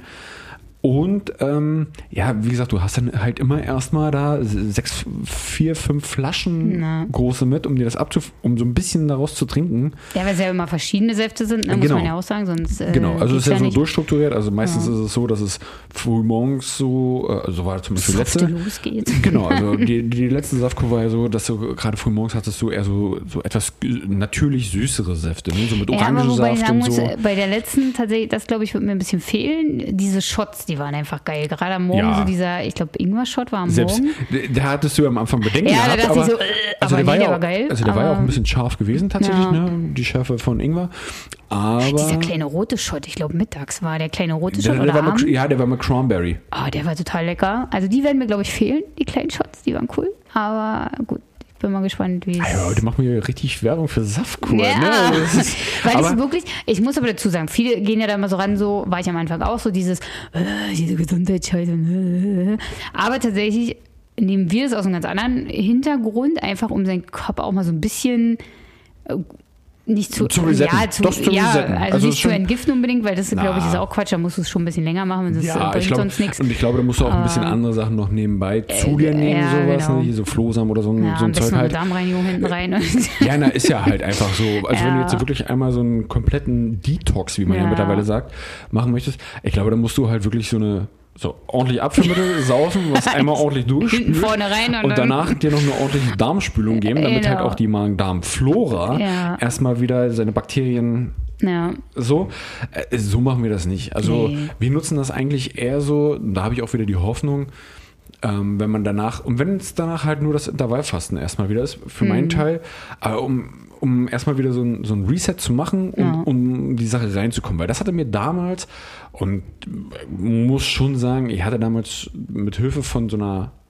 Und ähm, ja, wie gesagt, du hast dann halt immer erstmal da sechs, vier, fünf Flaschen Na. große mit, um dir das abzuf, um so ein bisschen daraus zu trinken. Ja, weil es ja immer verschiedene Säfte sind, ne, muss genau. man ja auch sagen, sonst äh, genau, also es ist ja, ja so nicht. durchstrukturiert. Also meistens ja. ist es so, dass es frühmorgens so, äh, so war zum Beispiel letzte. losgeht. Genau, also die, die letzte Saftkur war ja so, dass du gerade frühmorgens hattest du eher so, so etwas natürlich süßere Säfte, ne? So mit Orangensaft ja, und muss, so. Bei der letzten tatsächlich, das glaube ich, wird mir ein bisschen fehlen. Diese Shots, die waren einfach geil. Gerade am Morgen ja. so dieser, ich glaube, Ingwer-Shot war am Selbst, Morgen. Da hattest du am Anfang Bedenken ja, gehabt, da dachte aber, ich so, äh, also aber der, nee, war, der ja war auch, geil. also der war ja auch ein bisschen scharf gewesen tatsächlich, ja. ne? Die Schärfe von Ingwer. Aber dieser kleine rote Shot, ich glaube mittags war der kleine rote Shot der, oder der war abends. mit, Ja, der war mit Cranberry. Oh, der war total lecker. Also die werden mir, glaube ich, fehlen, die kleinen Shots, die waren cool. Aber gut. Bin mal gespannt, wie es... Ja, heute machen wir richtig Werbung für Saftkur. Ja, ne? ist, weil es wirklich... Ich muss aber dazu sagen, viele gehen ja da immer so ran, so war ich am Anfang auch so, dieses äh, diese Gesundheitsscheiße. Äh. Aber tatsächlich nehmen wir das aus einem ganz anderen Hintergrund, einfach um seinen Körper auch mal so ein bisschen... Äh, nicht zu, zu resetten. Ja, zu, Doch, zu ja resetten. also, also nicht zu entgiften unbedingt, weil das, glaube ich, ist auch Quatsch. Da musst du es schon ein bisschen länger machen, das ja, bringt glaub, sonst nichts. Und ich glaube, da musst du auch ein bisschen andere Sachen noch nebenbei zu dir nehmen, ja, sowas, genau. ne? Hier so Flohsamen oder so, ja, so ein Zeug halt. Eine Darmreinigung hinten rein. Ja, na, ist ja halt einfach so. Also ja. wenn du jetzt wirklich einmal so einen kompletten Detox, wie man ja, ja mittlerweile sagt, machen möchtest, ich glaube, da musst du halt wirklich so eine So, ordentlich Abführmittel saufen, was einmal ordentlich durchspült vorne rein und, und danach dir noch eine ordentliche Darmspülung geben, damit genau. halt auch die Magen-Darm-Flora ja. erstmal wieder seine Bakterien ja. so, äh, so machen wir das nicht. Also nee. wir nutzen das eigentlich eher so, da habe ich auch wieder die Hoffnung, ähm, wenn man danach, und wenn es danach halt nur das Intervallfasten erstmal wieder ist, für mhm. meinen Teil, aber um um erstmal wieder so ein, so ein Reset zu machen und ja. um die Sache reinzukommen. Weil das hatte mir damals, und muss schon sagen, ich hatte damals mit Hilfe von so einer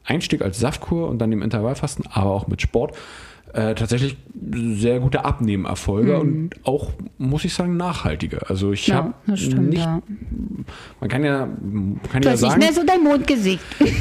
Einstieg als Saftkur und dann dem Intervallfasten, aber auch mit Sport, äh, tatsächlich sehr gute Abnehmerfolge mhm. und auch, muss ich sagen, nachhaltige. Also ich ja, habe nicht, ja. man kann ja, kann du ja hast sagen. nicht mehr so dein Mondgesicht.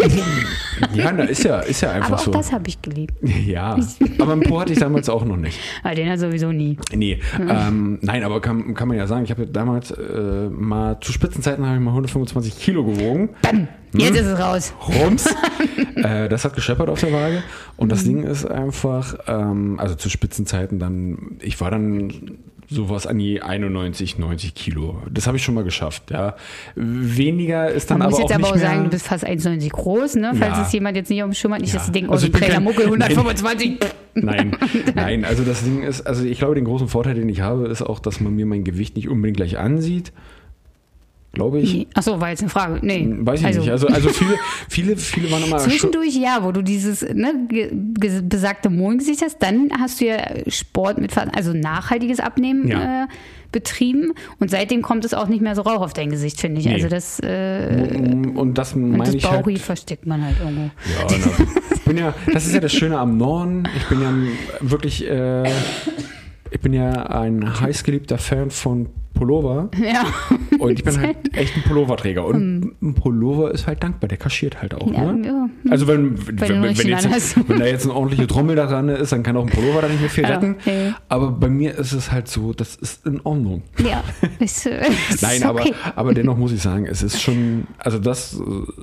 Ja, da ist ja, ist ja einfach aber auch so. das habe ich geliebt. Ja, aber einen Po hatte ich damals auch noch nicht. Aber den hat sowieso nie. Nee, mhm. ähm, nein, aber kann, kann man ja sagen, ich habe damals äh, mal, zu Spitzenzeiten habe ich mal hundertfünfundzwanzig Kilo gewogen. Bam, jetzt hm? ist es raus. Rums. äh, das hat gescheppert auf der Waage. Und das mhm. Ding ist einfach, ähm, also zu Spitzenzeiten dann, ich war dann sowas an die einundneunzig, neunzig Kilo. Das habe ich schon mal geschafft, ja. Weniger ist dann man aber auch nicht mehr... Man muss jetzt aber auch sagen, mehr, du bist fast eins Komma neunzig groß, ne? Falls ja. es jemand jetzt nicht auf dem Schirm hat, nicht, ja. dass sie denken, oh, also so ein kleiner Muckel, hundertfünfundzwanzig. Nein, nein, also das Ding ist, also ich glaube, den großen Vorteil, den ich habe, ist auch, dass man mir mein Gewicht nicht unbedingt gleich ansieht. Glaube ich. Nee. Achso, war jetzt eine Frage. Nee. Weiß ich also. nicht. Also, also viele, viele, viele waren immer. Zwischendurch ja, wo du dieses ne, ge- besagte Mondgesicht hast, dann hast du ja Sport mit, also nachhaltiges Abnehmen ja. äh, betrieben und seitdem kommt es auch nicht mehr so Rauch auf dein Gesicht, finde ich. Nee. Also das. Äh, und das meine ich. Das Bauchi halt, versteckt man halt irgendwo. Ja, na, ich bin ja, das ist ja das Schöne am Norden. Ich bin ja wirklich. Äh, ich bin ja ein heißgeliebter Fan von Pullover. Ja. Und ich bin halt echt ein Pulloverträger. Und ein Pullover ist halt dankbar, der kaschiert halt auch. Ja, ne? Ja. Also wenn, wenn, wenn, wenn, jetzt, wenn da jetzt eine ordentliche Trommel da dran ist, dann kann auch ein Pullover da nicht mehr viel retten. Ja, ja. Aber bei mir ist es halt so, das ist in Ordnung. Ja. Ist, ist Nein, okay. aber, aber dennoch muss ich sagen, es ist schon, also das...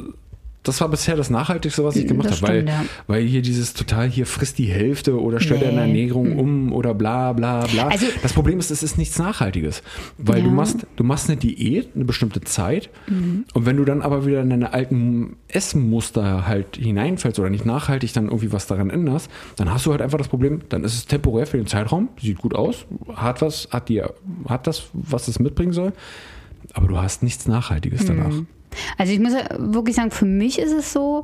Das war bisher das Nachhaltigste, was ich gemacht habe, weil, ja. weil hier dieses total, hier frisst die Hälfte oder stellt nee. deine Ernährung um oder bla bla bla. Also, das Problem ist, es ist nichts Nachhaltiges, weil ja. du machst du machst eine Diät, eine bestimmte Zeit mhm. und wenn du dann aber wieder in deine alten Essmuster halt hineinfällst oder nicht nachhaltig dann irgendwie was daran änderst, dann hast du halt einfach das Problem, dann ist es temporär für den Zeitraum, sieht gut aus, hat was, hat die, hat das, was es mitbringen soll, aber du hast nichts Nachhaltiges danach. Mhm. Also ich muss wirklich sagen, für mich ist es so,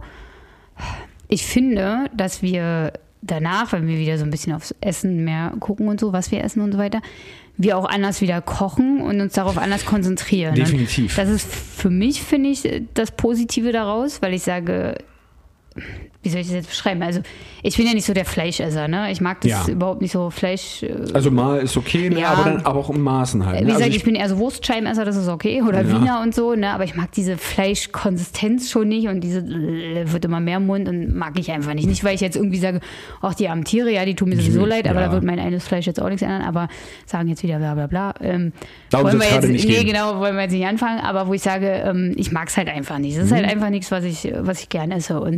ich finde, dass wir danach, wenn wir wieder so ein bisschen aufs Essen mehr gucken und so, was wir essen und so weiter, wir auch anders wieder kochen und uns darauf anders konzentrieren. Definitiv. Und das ist für mich, finde ich, das Positive daraus, weil ich sage, wie soll ich das jetzt beschreiben? Also ich bin ja nicht so der Fleischesser, ne? Ich mag das ja. überhaupt nicht so Fleisch. Äh, also mal ist okay, ne? ja. aber dann aber auch im Maßen halt. Ne? Wie gesagt, also ich, ich bin eher so Wurstscheibenesser, das ist okay, oder ja. Wiener und so, ne? Aber ich mag diese Fleischkonsistenz schon nicht und diese äh, wird immer mehr im Mund und mag ich einfach nicht. Nicht, weil ich jetzt irgendwie sage, ach, die armen Tiere, ja, die tun mir sowieso leid, aber ja. da wird mein eines Fleisch jetzt auch nichts ändern, aber sagen jetzt wieder bla bla bla. Ähm, wollen wir jetzt, nicht nee, gehen. genau, wollen wir jetzt nicht anfangen, aber wo ich sage, ähm, ich mag es halt einfach nicht. Das ist mhm. halt einfach nichts, was ich, was ich gerne esse und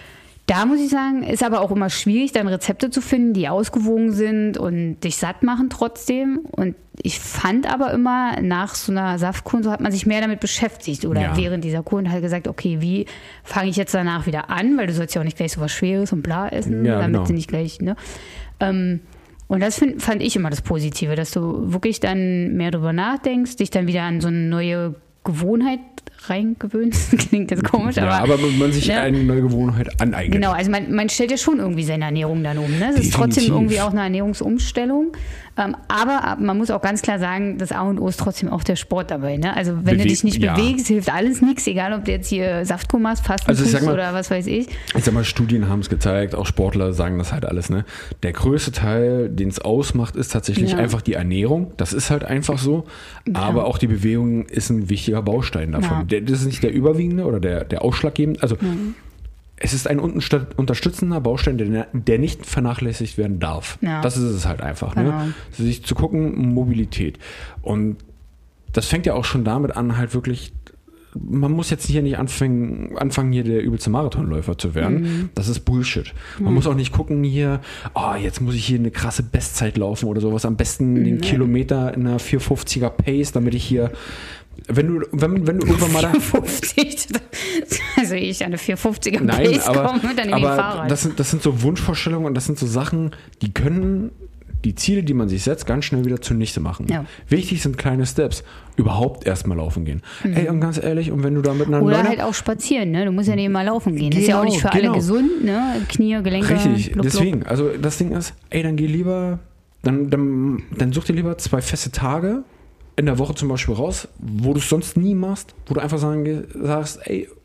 da muss ich sagen, ist aber auch immer schwierig, dann Rezepte zu finden, die ausgewogen sind und dich satt machen trotzdem. Und ich fand aber immer, nach so einer Saftkur, so hat man sich mehr damit beschäftigt. Oder ja. während dieser Kur und halt gesagt, okay, wie fange ich jetzt danach wieder an? Weil du sollst ja auch nicht gleich so was Schweres und bla essen, ja, damit genau. sie nicht gleich, ne? Ähm, und das find, fand ich immer das Positive, dass du wirklich dann mehr drüber nachdenkst, dich dann wieder an so eine neue Gewohnheit reingewöhnst. Klingt jetzt komisch, ja, aber... aber man sich ne? eine neue Gewohnheit aneignet. Genau, also man, man stellt ja schon irgendwie seine Ernährung dann um. Ne? Es ist trotzdem irgendwie auch eine Ernährungsumstellung. Ähm, aber man muss auch ganz klar sagen, das A und O ist trotzdem auch der Sport dabei. Ne? Also wenn Bewe- du dich nicht ja. bewegst, hilft alles nichts, egal ob du jetzt hier Saftkur machst, Fasten also tust oder was weiß ich. Ich sag mal, Studien haben es gezeigt, auch Sportler sagen das halt alles. Ne? Der größte Teil, den es ausmacht, ist tatsächlich ja. einfach die Ernährung. Das ist halt einfach so. Ja. Aber auch die Bewegung ist ein wichtiger Baustein davon. Ja. Der, das ist nicht der überwiegende oder der, der ausschlaggebende. Also mhm. es ist ein unterstützender Baustein, der, der nicht vernachlässigt werden darf. Ja. Das ist es halt einfach. Genau. Ne? Sich zu gucken, Mobilität. Und das fängt ja auch schon damit an, halt wirklich, man muss jetzt hier nicht anfangen, anfangen hier der übelste Marathonläufer zu werden. Mhm. Das ist Bullshit. Man mhm. muss auch nicht gucken hier, oh, jetzt muss ich hier eine krasse Bestzeit laufen oder sowas. Am besten den mhm. Kilometer in einer vier fünfziger Pace, damit ich hier... Wenn du, wenn, wenn du irgendwann mal da. vier fünfzig, also ich eine vier fünfziger Pace aber, komme, dann nehme ich Fahrrad. Das sind, das sind so Wunschvorstellungen und das sind so Sachen, die können die Ziele, die man sich setzt, ganz schnell wieder zunichte machen. Ja. Wichtig sind kleine Steps. Überhaupt erstmal laufen gehen. Mhm. Ey, und ganz ehrlich, und wenn du da mit einer Oder Leute halt auch spazieren, ne? Du musst ja nicht mal laufen gehen. Genau, das ist ja auch nicht für genau. alle gesund, ne? Knie, Gelenke. Richtig, blub, deswegen. blub. Also das Ding ist, ey, dann geh lieber, dann, dann, dann such dir lieber zwei feste Tage in der Woche zum Beispiel raus, wo du es sonst nie machst, wo du einfach sagen, sagst, ey,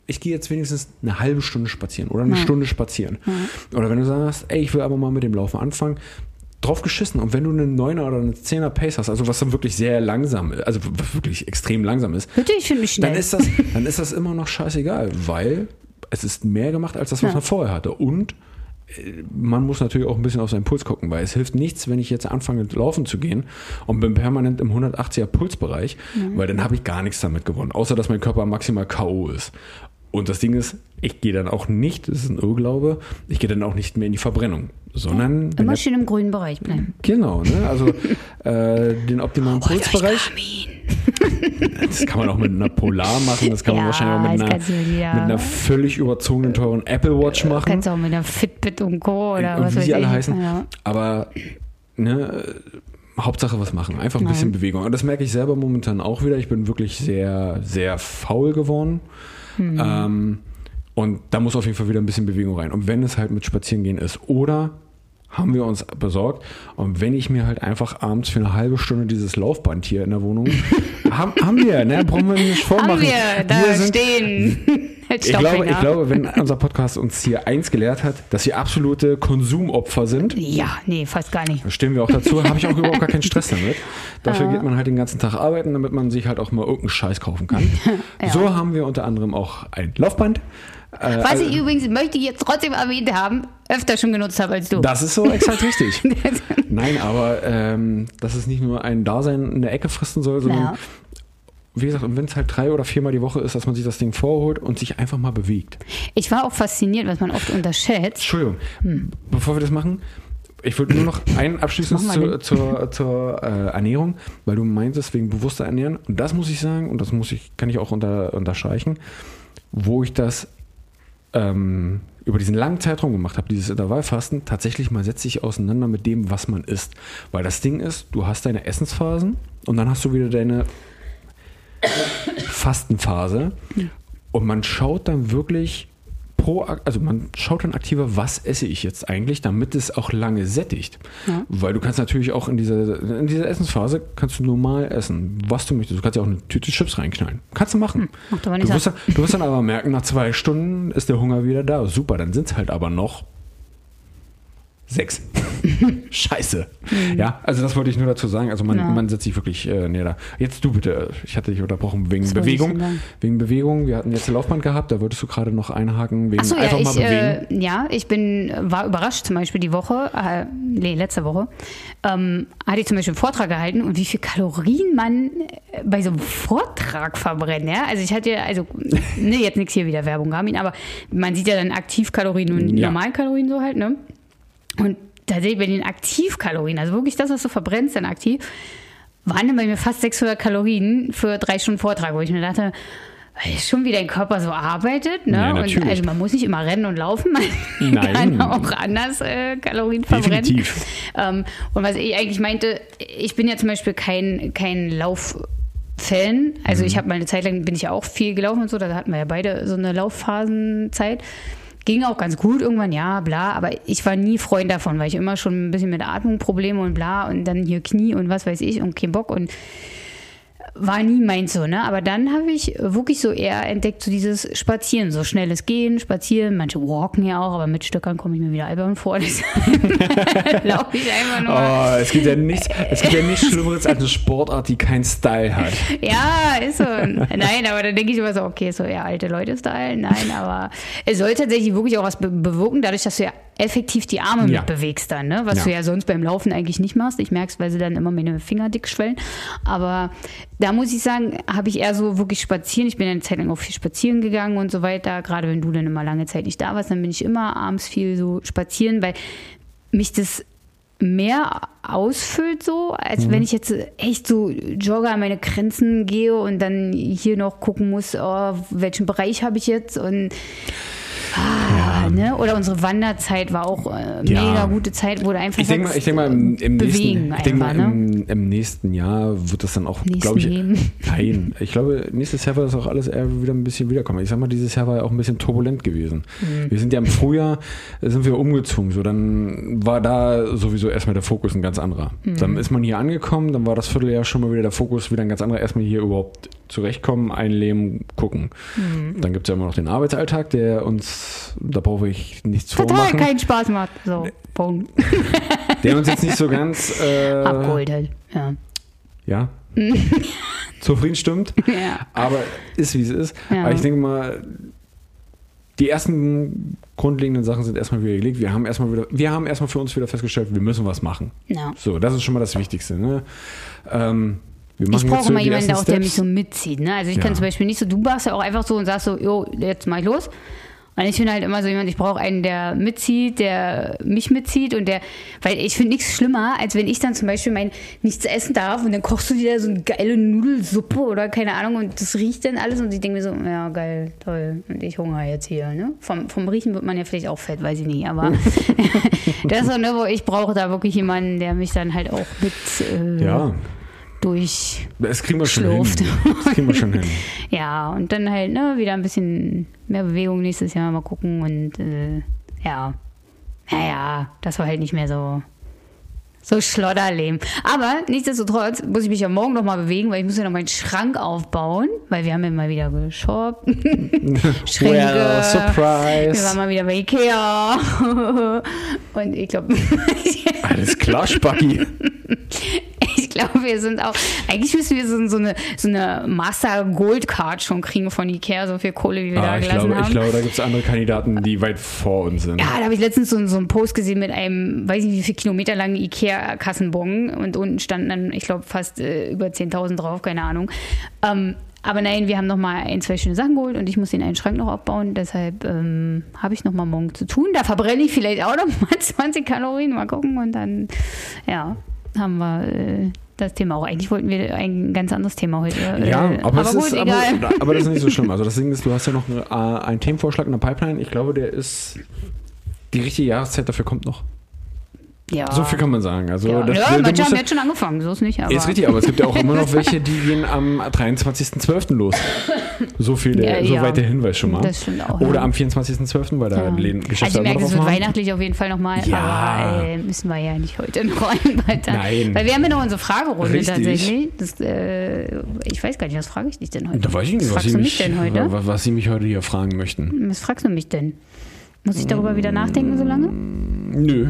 ich gehe jetzt wenigstens eine halbe Stunde spazieren oder eine Ja. Stunde spazieren. Ja. Oder wenn du sagst, ey, ich will aber mal mit dem Laufen anfangen, drauf geschissen. Und wenn du eine neuner oder eine zehner Pace hast, also was dann wirklich sehr langsam ist, also was wirklich extrem langsam ist, Bitte, ich finde mich schnell. dann ist das, dann ist das immer noch scheißegal, weil es ist mehr gemacht als das, was Ja. man vorher hatte. Und äh, man muss natürlich auch ein bisschen auf seinen Puls gucken, weil es hilft nichts, wenn ich jetzt anfange laufen zu gehen und bin permanent im hundertachtziger Pulsbereich, mhm. weil dann habe ich gar nichts damit gewonnen, außer dass mein Körper maximal K O ist. Und das Ding ist, ich gehe dann auch nicht, das ist ein Irrglaube, ich gehe dann auch nicht mehr in die Verbrennung, sondern... Immer schön im grünen Bereich bleiben. Genau, ne? Also äh, den optimalen Holt euch Pulsbereich. Garmin. Das kann man auch mit einer Polar machen, das kann man Ja, wahrscheinlich auch mit das einer, kannst du wieder- mit einer völlig überzogenen, teuren Apple Watch machen. Kannst du auch mit einer Fitbit und Co. oder und was wie weiß sie alle ich. heißen. Ja. Aber ne, Hauptsache was machen, einfach ein Nein. bisschen Bewegung. Und das merke ich selber momentan auch wieder. Ich bin wirklich sehr, sehr faul geworden. Hm. Ähm, und da muss auf jeden Fall wieder ein bisschen Bewegung rein. Und wenn es halt mit Spazierengehen ist oder haben wir uns besorgt. Und wenn ich mir halt einfach abends für eine halbe Stunde dieses Laufband hier in der Wohnung haben, haben wir, ne? Brauchen wir nicht vormachen. Haben wir da Wir sind, stehen. ich glaube, ich glaube, wenn unser Podcast uns hier eins gelehrt hat, dass wir absolute Konsumopfer sind, Ja, nee, fast gar nicht. da stehen wir auch dazu, habe ich auch überhaupt gar keinen Stress damit. Dafür geht man halt den ganzen Tag arbeiten, damit man sich halt auch mal irgendeinen Scheiß kaufen kann. Ja. So haben wir unter anderem auch ein Laufband. Äh, Was also, ich übrigens, möchte ich jetzt trotzdem erwähnt haben, öfter schon genutzt habe als du. das ist so exakt richtig. Nein, aber ähm, dass es nicht nur ein Dasein in der Ecke fristen soll, sondern Ja. wie gesagt, und wenn es halt drei oder viermal die Woche ist, dass man sich das Ding vorholt und sich einfach mal bewegt. Ich war auch fasziniert, was man oft unterschätzt. Entschuldigung, bevor wir das machen, ich würde nur noch ein abschließendes Was machen wir zur, zur, zur äh, Ernährung, weil du meintest, wegen bewusster Ernähren. Und das muss ich sagen, und das muss ich, kann ich auch unter, unterstreichen, wo ich das ähm, über diesen langen Zeitraum gemacht habe, dieses Intervallfasten, tatsächlich mal setze ich auseinander mit dem, was man isst. Weil das Ding ist, du hast deine Essensphasen und dann hast du wieder deine Fastenphase und man schaut dann wirklich pro, also man schaut dann aktiver, was esse ich jetzt eigentlich, damit es auch lange sättigt. Ja. Weil du kannst natürlich auch in dieser, in dieser Essensphase kannst du normal essen, was du möchtest. Du kannst ja auch eine Tüte Chips reinknallen. Kannst du machen. Macht aber nicht Du wirst, dann, du wirst dann aber merken, nach zwei Stunden ist der Hunger wieder da. Super, dann sind es halt aber noch sechs. Scheiße. Mhm. Ja, also das wollte ich nur dazu sagen. Also man, Ja. man setzt sich wirklich äh, näher da. Jetzt du bitte. Ich hatte dich unterbrochen wegen Was wollte ich Bewegung. denn sagen? Wegen Bewegung. Wir hatten jetzt ein Laufband gehabt. Da wolltest du gerade noch einhaken. Wegen Achso, ja, einfach mal ich, bewegen. äh, ja, ich bin, war überrascht zum Beispiel die Woche, äh, nee, letzte Woche, ähm, hatte ich zum Beispiel einen Vortrag gehalten und wie viel Kalorien man äh, bei so einem Vortrag verbrennt, ja. Also ich hatte, also, ne, jetzt nichts hier wieder Werbung, Garmin, aber man sieht ja dann Aktivkalorien und Ja. Normalkalorien so halt, ne. Und tatsächlich bei den Aktivkalorien, also wirklich das, was du verbrennst dann aktiv, waren dann bei mir fast sechshundert Kalorien für drei Stunden Vortrag, wo ich mir dachte, weil schon wie dein Körper so arbeitet, ne? Ja, und natürlich. also man muss nicht immer rennen und laufen, man Nein. kann auch anders äh, Kalorien verbrennen. Definitiv. Ähm, und was ich eigentlich meinte, ich bin ja zum Beispiel kein, kein Lauffan. Also Mhm. ich habe mal eine Zeit lang, bin ich ja auch viel gelaufen und so, da hatten wir ja beide so eine Laufphasenzeit. Ging auch ganz gut irgendwann, ja, bla, aber ich war nie Freund davon, weil ich immer schon ein bisschen mit Atmung Probleme und bla und dann hier Knie und was weiß ich und kein Bock und war nie meins so, ne? Aber dann habe ich wirklich so eher entdeckt, so dieses Spazieren, so schnelles Gehen, Spazieren. Manche walken ja auch, aber mit Stöckern komme ich mir wieder albern vor. Deshalb laufe ich einfach nur. Oh, es gibt ja nichts, es gibt ja nichts Schlimmeres als eine Sportart, die keinen Style hat. Ja, ist so. Nein, aber dann denke ich immer so, okay, so ja, alte Leute-Style. Nein, aber es soll tatsächlich wirklich auch was be- bewirken, dadurch, dass du ja effektiv die Arme Ja. mitbewegst dann, ne? Was Ja. du ja sonst beim Laufen eigentlich nicht machst. Ich merke es, weil sie dann immer meine Finger dick schwellen. Aber da muss ich sagen, habe ich eher so wirklich spazieren. Ich bin ja eine Zeit lang auch viel spazieren gegangen und so weiter. Gerade wenn du dann immer lange Zeit nicht da warst, dann bin ich immer abends viel so spazieren, weil mich das mehr ausfüllt so, als Mhm. wenn ich jetzt echt so Jogger an meine Grenzen gehe und dann hier noch gucken muss, oh, welchen Bereich habe ich jetzt und Ja, Ja, Ja. ne? Oder unsere Wanderzeit war auch äh, Ja. mega gute Zeit, wo du einfach Ich denke mal, ich denk mal, im, im, bewegen nächsten, ich denk mal einfach, im, im nächsten Jahr wird das dann auch, Nächsten glaube ich, Leben. nein. Ich glaube, nächstes Jahr wird das auch alles eher wieder ein bisschen wiederkommen. Ich sag mal, dieses Jahr war ja auch ein bisschen turbulent gewesen. Mhm. Wir sind ja im Frühjahr, äh, sind wir umgezogen. So, dann war da sowieso erstmal der Fokus ein ganz anderer. Mhm. Dann ist man hier angekommen, dann war das Vierteljahr schon mal wieder der Fokus wieder ein ganz anderer. Erstmal hier überhaupt zurechtkommen, einleben, gucken. Mhm. Dann gibt es ja immer noch den Arbeitsalltag, der uns, da brauche ich nichts Total vormachen, keinen Spaß macht. So, Punkt. der uns jetzt nicht so ganz äh, Abgeholt halt. Ja. ja, zufrieden stimmt, Ja. aber ist wie es ist. Ja. Aber ich denke mal, die ersten grundlegenden Sachen sind erstmal wieder gelegt. Wir haben erstmal wieder, wir haben erstmal für uns wieder festgestellt, wir müssen was machen. Ja. So, das ist schon mal das Wichtigste. Ne? Ähm, wir machen Ich jetzt brauche so immer die jemanden, ersten der, auch, der mich Steps. so mitzieht. Ne? Also ich Ja. kann zum Beispiel nicht so, du machst ja auch einfach so und sagst so, jo, jetzt mach ich los. Und ich bin halt immer so jemand, ich brauche einen, der mitzieht, der mich mitzieht und der, weil ich finde nichts schlimmer, als wenn ich dann zum Beispiel mein nichts essen darf und dann kochst du wieder so eine geile Nudelsuppe oder keine Ahnung und das riecht dann alles und ich denke mir so, ja geil, toll und ich hungere jetzt hier. Ne? Vom, vom Riechen wird man ja vielleicht auch fett, weiß ich nicht, aber das ist so, ne, wo ich brauche da wirklich jemanden, der mich dann halt auch mit äh, Ja, durch das kriegen wir schon Schlurft. hin. Das kriegen wir schon hin. ja, und dann halt, ne, wieder ein bisschen mehr Bewegung nächstes Jahr mal gucken und äh, ja, naja, das war halt nicht mehr so so Schlodderleben. Aber nichtsdestotrotz muss ich mich ja morgen noch mal bewegen, weil ich muss ja noch meinen Schrank aufbauen, weil wir haben ja mal wieder geshoppt. Schränke. Well, surprise. Wir waren mal wieder bei Ikea. Und ich glaube, Alles klar, Spacki. ich glaube, wir sind auch, eigentlich müssen wir so, so eine, so eine Master Gold Card schon kriegen von Ikea, so viel Kohle, wie wir da Ah, ich, gelassen glaube, haben. ich glaube, da gibt es andere Kandidaten, die weit vor uns sind. Ja, da habe ich letztens so, so einen Post gesehen mit einem, weiß nicht wie viele Kilometer langen Ikea-Kassenbon und unten standen dann, ich glaube, fast äh, über zehntausend drauf, keine Ahnung. Ähm, aber nein, wir haben noch mal ein, zwei schöne Sachen geholt und ich muss den einen Schrank noch abbauen, deshalb ähm, habe ich noch mal morgen zu tun. Da verbrenne ich vielleicht auch noch mal zwanzig Kalorien, mal gucken und dann, ja, haben wir äh, das Thema auch. Eigentlich wollten wir ein ganz anderes Thema heute. Äh, Ja, aber, aber es gut, ist, egal. aber, aber das ist nicht so schlimm. Also das Ding ist, du hast ja noch äh, einen Themenvorschlag in der Pipeline. Ich glaube, der ist, die richtige Jahreszeit dafür kommt noch. Ja. So viel kann man sagen. Also Ja, das, ja der- der manche muss haben ja- jetzt schon angefangen, so ist nicht. Aber ist richtig, aber es gibt ja auch immer noch welche, die gehen am dreiundzwanzigsten zwölften los. So viel der, Ja, so ja. weit der Hinweis schon mal. Das stimmt auch. Oder ja. am vierundzwanzigsten zwölften, weil da Ja. Läden- Also Geschäfte ich merke, immer es noch wird haben. weihnachtlich auf jeden Fall nochmal, Ja. aber äh, müssen wir ja nicht heute noch rein weiter. Nein. Weil wir haben ja noch unsere Fragerunde Richtig. tatsächlich. Das, äh, ich weiß gar nicht, was frage ich dich denn heute? Da weiß ich nicht, was was fragst Sie, du mich, mich denn heute? was, was Sie mich heute hier fragen möchten. Was fragst du mich denn? Muss ich darüber wieder nachdenken so lange? Nö.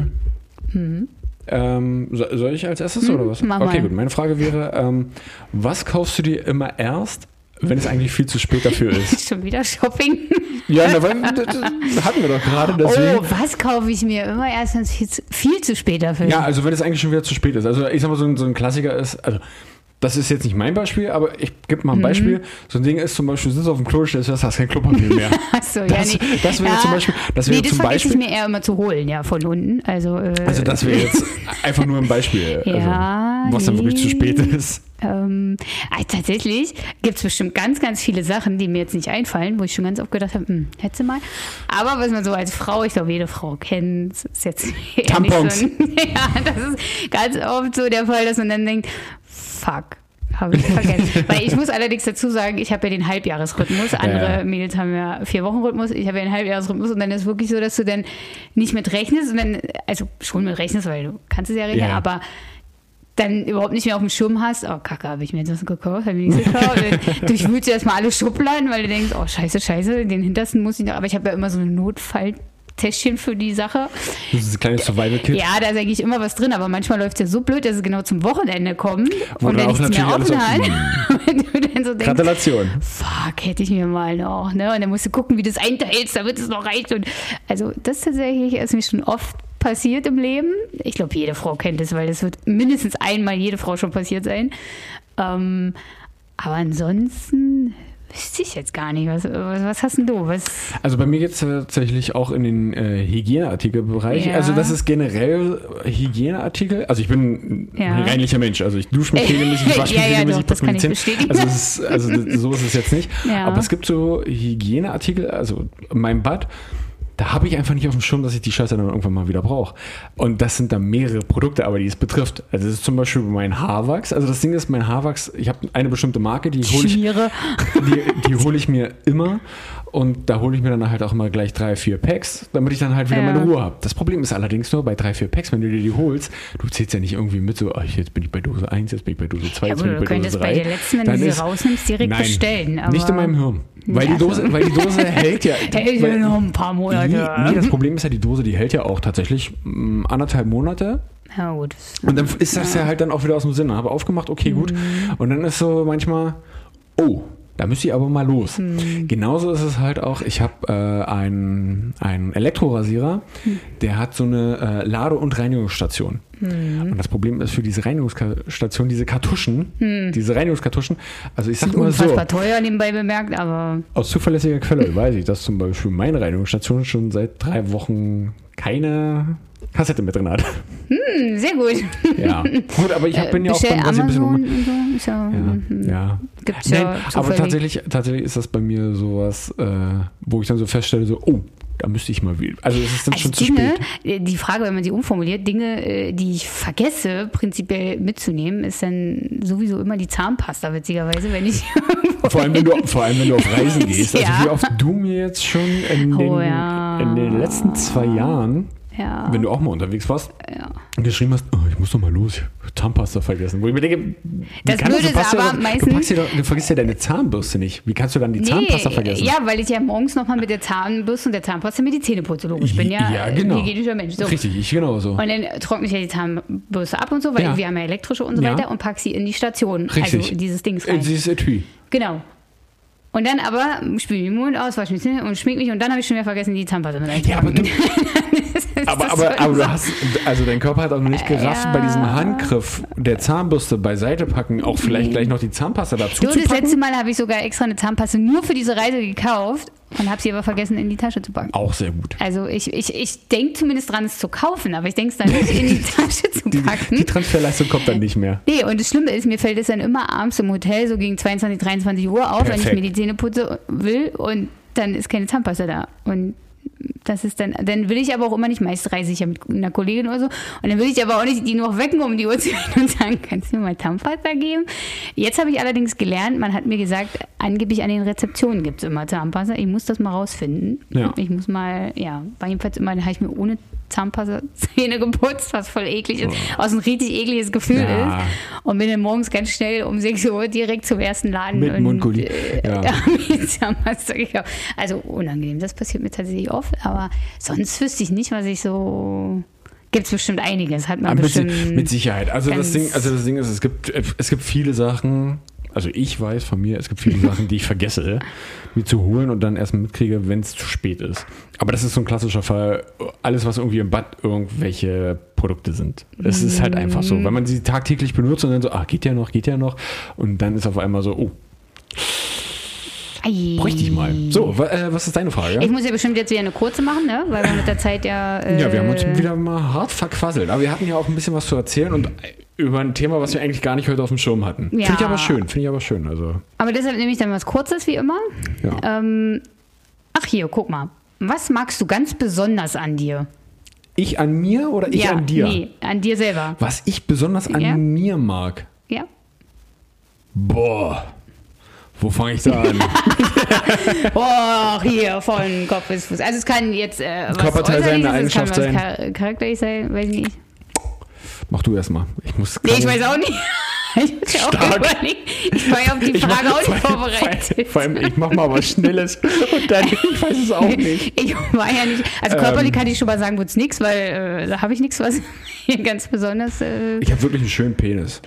Ähm, so- soll ich als erstes Mhm, oder was? mach Okay, mal. gut. Meine Frage wäre, ähm, was kaufst du dir immer erst, wenn es eigentlich viel zu spät dafür ist? Schon wieder Shopping? Ja, na, weil, das, das hatten wir doch gerade, deswegen. Oh, was kaufe ich mir immer erst, wenn es viel, zu- viel zu spät dafür ist? Ja, also wenn es eigentlich schon wieder zu spät ist. Also ich sag mal, so ein, so ein Klassiker ist, also das ist jetzt nicht mein Beispiel, aber ich gebe mal Mhm. ein Beispiel. So ein Ding ist zum Beispiel, du sitzt auf dem Klo, stellst fest, hast kein Klopapier mehr. Achso, ja, Das, nee. das wäre ja, zum Beispiel, das wäre nee, das zum vergesse Beispiel, ich mir eher immer zu holen, ja, von unten. Also, äh, also das wäre jetzt einfach nur ein Beispiel, Ja, also, was dann wirklich nee. zu spät ist. Ähm, also tatsächlich gibt es bestimmt ganz, ganz viele Sachen, die mir jetzt nicht einfallen, wo ich schon ganz oft gedacht habe, hm, hätte mal. Aber was man so als Frau, ich glaube, jede Frau kennt, ist jetzt eher Tampons. nicht so ein, ja, das ist ganz oft so der Fall, dass man dann denkt, fuck. Habe ich vergessen. Weil ich muss allerdings dazu sagen, ich habe ja den Halbjahresrhythmus. Andere Ja. Mädels haben ja vier Wochen Rhythmus. Ich habe ja den Halbjahresrhythmus und dann ist es wirklich so, dass du dann nicht mit rechnest und dann, also schon mit rechnest, weil du kannst es ja rechnen, Ja. aber dann überhaupt nicht mehr auf dem Schirm hast, oh Kacke, habe ich mir das gekauft, habe ich mir nichts gekauft. Und du durchwühlst erstmal alle Schubladen, weil du denkst, oh scheiße, scheiße, den hintersten muss ich noch, aber ich habe ja immer so eine Notfalltäschchen für die Sache. Das ist ein kleines Survival-Kit. Ja, da ist eigentlich immer was drin, aber manchmal läuft es ja so blöd, dass es genau zum Wochenende kommt Wo und dann wenn auch nichts mehr natürlich offen alles hat. Und du dann so denkst, Gratulation. fuck, hätte ich mir mal noch, ne? Und dann musst du gucken, wie du das einteilst, damit es noch reicht. Und also das tatsächlich ist mir schon oft passiert im Leben. Ich glaube, jede Frau kennt es, weil das wird mindestens einmal jede Frau schon passiert sein. Ähm, aber ansonsten wüsste ich jetzt gar nicht. Was, was, was hast denn du? Was? Also bei mir geht es tatsächlich auch in den äh, Hygieneartikelbereich. Ja. Also das ist generell Hygieneartikel. Also ich bin Ja. ein reinlicher Mensch. Also ich dusche mich regelmäßig, ich wasche mich Ja, ja, regelmäßig, doch, das putze mir kann die ich Zähne. bestätigen. Also, es ist, also das, so ist es jetzt nicht. Ja. Aber es gibt so Hygieneartikel, also mein Bad, da habe ich einfach nicht auf dem Schirm, dass ich die Scheiße dann irgendwann mal wieder brauche. Und das sind dann mehrere Produkte, aber die es betrifft. Also das ist zum Beispiel mein Haarwachs. Also das Ding ist, mein Haarwachs, ich habe eine bestimmte Marke, die hole ich, die, die hole ich mir immer. Und da hole ich mir dann halt auch immer gleich drei, vier Packs, damit ich dann halt wieder ja. meine Ruhe habe. Das Problem ist allerdings nur bei drei, vier Packs, wenn du dir die holst, du zählst ja nicht irgendwie mit so, oh, jetzt bin ich bei Dose eins, jetzt bin ich bei Dose zwei, ja, jetzt bin ich bei Dose drei. Du könntest bei der letzten, wenn du sie rausnimmst, direkt nein, bestellen. Aber nicht in meinem Hirn. Weil die Dose, weil die Dose hält ja... hält ja noch ein paar Monate. Nee, nee, das Problem ist ja, die Dose, die hält ja auch tatsächlich mh, anderthalb Monate. Ja, gut. Und dann ist das ja, ja halt dann auch wieder aus dem Sinn. Habe aufgemacht, okay, gut. Mhm. Und dann ist so manchmal, oh, da müsste ich aber mal los. Hm. Genauso ist es halt auch, ich habe äh, einen, einen Elektrorasierer, hm. der hat so eine äh, Lade- und Reinigungsstation. Hm. Und das Problem ist für diese Reinigungsstation, diese Kartuschen, hm. diese Reinigungskartuschen, also ich sag mal so. Unfassbar teuer nebenbei bemerkt, aber... Aus zuverlässiger Quelle weiß ich, dass zum Beispiel meine Reinigungsstation schon seit drei Wochen keine Kassette mit drin hat. Hm, sehr gut. Ja, gut, aber ich hab, bin ja auch beim Amazon ein bisschen rum. Und so. Ja, ja. ja. Gibt's Nein, ja aber tatsächlich, tatsächlich ist das bei mir sowas, äh, wo ich dann so feststelle, so, oh, da müsste ich mal wieder. Also es ist dann also schon Dinge, zu spät. Die Frage, wenn man sie umformuliert, Dinge, die ich vergesse, prinzipiell mitzunehmen, ist dann sowieso immer die Zahnpasta, witzigerweise, wenn ich vor allem, wenn du, vor allem, wenn du auf Reisen gehst. Also ja. wie oft du mir jetzt schon in den, oh, ja. in den letzten zwei Jahren, ja. wenn du auch mal unterwegs warst, ja. geschrieben hast, oh, ich muss doch mal los, ich habe Zahnpasta vergessen. Wo ich mir denke, das Blöde ist aber doch, meistens... Du, packst dir doch, du vergisst ja deine Zahnbürste nicht. Wie kannst du dann die nee, Zahnpasta vergessen? Ja, weil ich ja morgens nochmal mit der Zahnbürste und der Zahnpasta mir die Zähne putze. Ich bin ja, ja genau. ein hygienischer Mensch. So. Richtig, ich genauso. Und dann trockne ich ja die Zahnbürste ab und so, weil ja. wir haben ja elektrische und so weiter ja. und packe sie in die Station. Richtig. Also dieses Dings rein. Dieses Etui. Genau. Und dann aber spüle ich den Mund aus, wasche mich die Zähne und schmink mich und dann habe ich schon wieder vergessen, die Zahnpasta mit ja, aber, du, aber, aber, aber du hast, also dein Körper hat auch noch nicht gerafft, ja. bei diesem Handgriff der Zahnbürste beiseite packen, auch vielleicht gleich noch die Zahnpasta dazu du, zu packen. Das letzte Mal habe ich sogar extra eine Zahnpasta nur für diese Reise gekauft und habe sie aber vergessen, in die Tasche zu packen. Auch sehr gut. Also ich, ich, ich denke zumindest dran, es zu kaufen, aber ich denke es dann nicht in die Tasche zu packen. Die, die Transferleistung kommt dann nicht mehr. Nee, und das Schlimme ist, mir fällt es dann immer abends im Hotel so gegen zweiundzwanzig, dreiundzwanzig Uhr auf, Perfekt. Wenn ich mir die Zähne putze will und dann ist keine Zahnpasta da. Und das ist dann, dann will ich aber auch immer nicht, meist reise ich ja mit einer Kollegin oder so, und dann will ich aber auch nicht die noch wecken um die Uhrzeit und sagen, kannst du mir mal Zahnpasta geben? Jetzt habe ich allerdings gelernt, man hat mir gesagt, angeblich an den Rezeptionen gibt es immer Zahnpasta. Ich muss das mal rausfinden. Ja. Ich muss mal, ja, war jedenfalls immer, dann habe ich mir ohne Zahnpasta Zähne geputzt, was voll eklig ist, oh. was ein richtig ekliges Gefühl ja. ist. Und bin dann morgens ganz schnell um sechs Uhr direkt zum ersten Laden mit und Mundgulli. Äh, ja. ja, mit Zahnpasta gekauft. Also unangenehm, das passiert mir tatsächlich oft, aber sonst wüsste ich nicht, was ich so... Gibt es bestimmt einiges, hat man mit, bestimmt... Mit Sicherheit. Also das, Ding, also das Ding ist, es gibt, es gibt viele Sachen... Also ich weiß von mir, es gibt viele Sachen, die ich vergesse, mir zu holen und dann erst mitkriege, wenn es zu spät ist. Aber das ist so ein klassischer Fall. Alles, was irgendwie im Bad irgendwelche Produkte sind. Es ist halt einfach so. Wenn man sie tagtäglich benutzt und dann so, ah, geht ja noch, geht ja noch. Und dann ist auf einmal so, oh, bräuchte ich mal. So, äh, was ist deine Frage? Ich muss ja bestimmt jetzt wieder eine kurze machen, ne? Weil wir mit der Zeit ja... Äh, ja, wir haben uns wieder mal hart verquasselt. Aber wir hatten ja auch ein bisschen was zu erzählen und über ein Thema, was wir eigentlich gar nicht heute auf dem Schirm hatten. Ja. Finde ich aber schön, finde ich aber schön. Also. Aber deshalb nehme ich dann was Kurzes, wie immer. Ja. Ähm, ach hier, guck mal. Was magst du ganz besonders an dir? Ich an mir oder ich ja, an dir? Nee, an dir selber. Was ich besonders an ja. mir mag? Ja. Boah. Wo fange ich da an? Boah, hier, von Kopf bis Fuß. Also es kann jetzt äh, was Körperteil sein, eine Eigenschaft sein. Es kann was char- charakterlich sein, weiß ich nicht. Mach du erst mal. Ich muss nee, ich weiß auch nicht. Ich muss ja auch überlegen. Ich war ja auf die Frage auch nicht vorbereitet. Vor allem, ich mach mal was Schnelles und dann, ich weiß es auch nicht. Ich war ja nicht, also körperlich ähm, kann ich schon mal sagen, wird's nichts, weil äh, da habe ich nichts, was hier ganz besonders... Äh ich habe wirklich einen schönen Penis.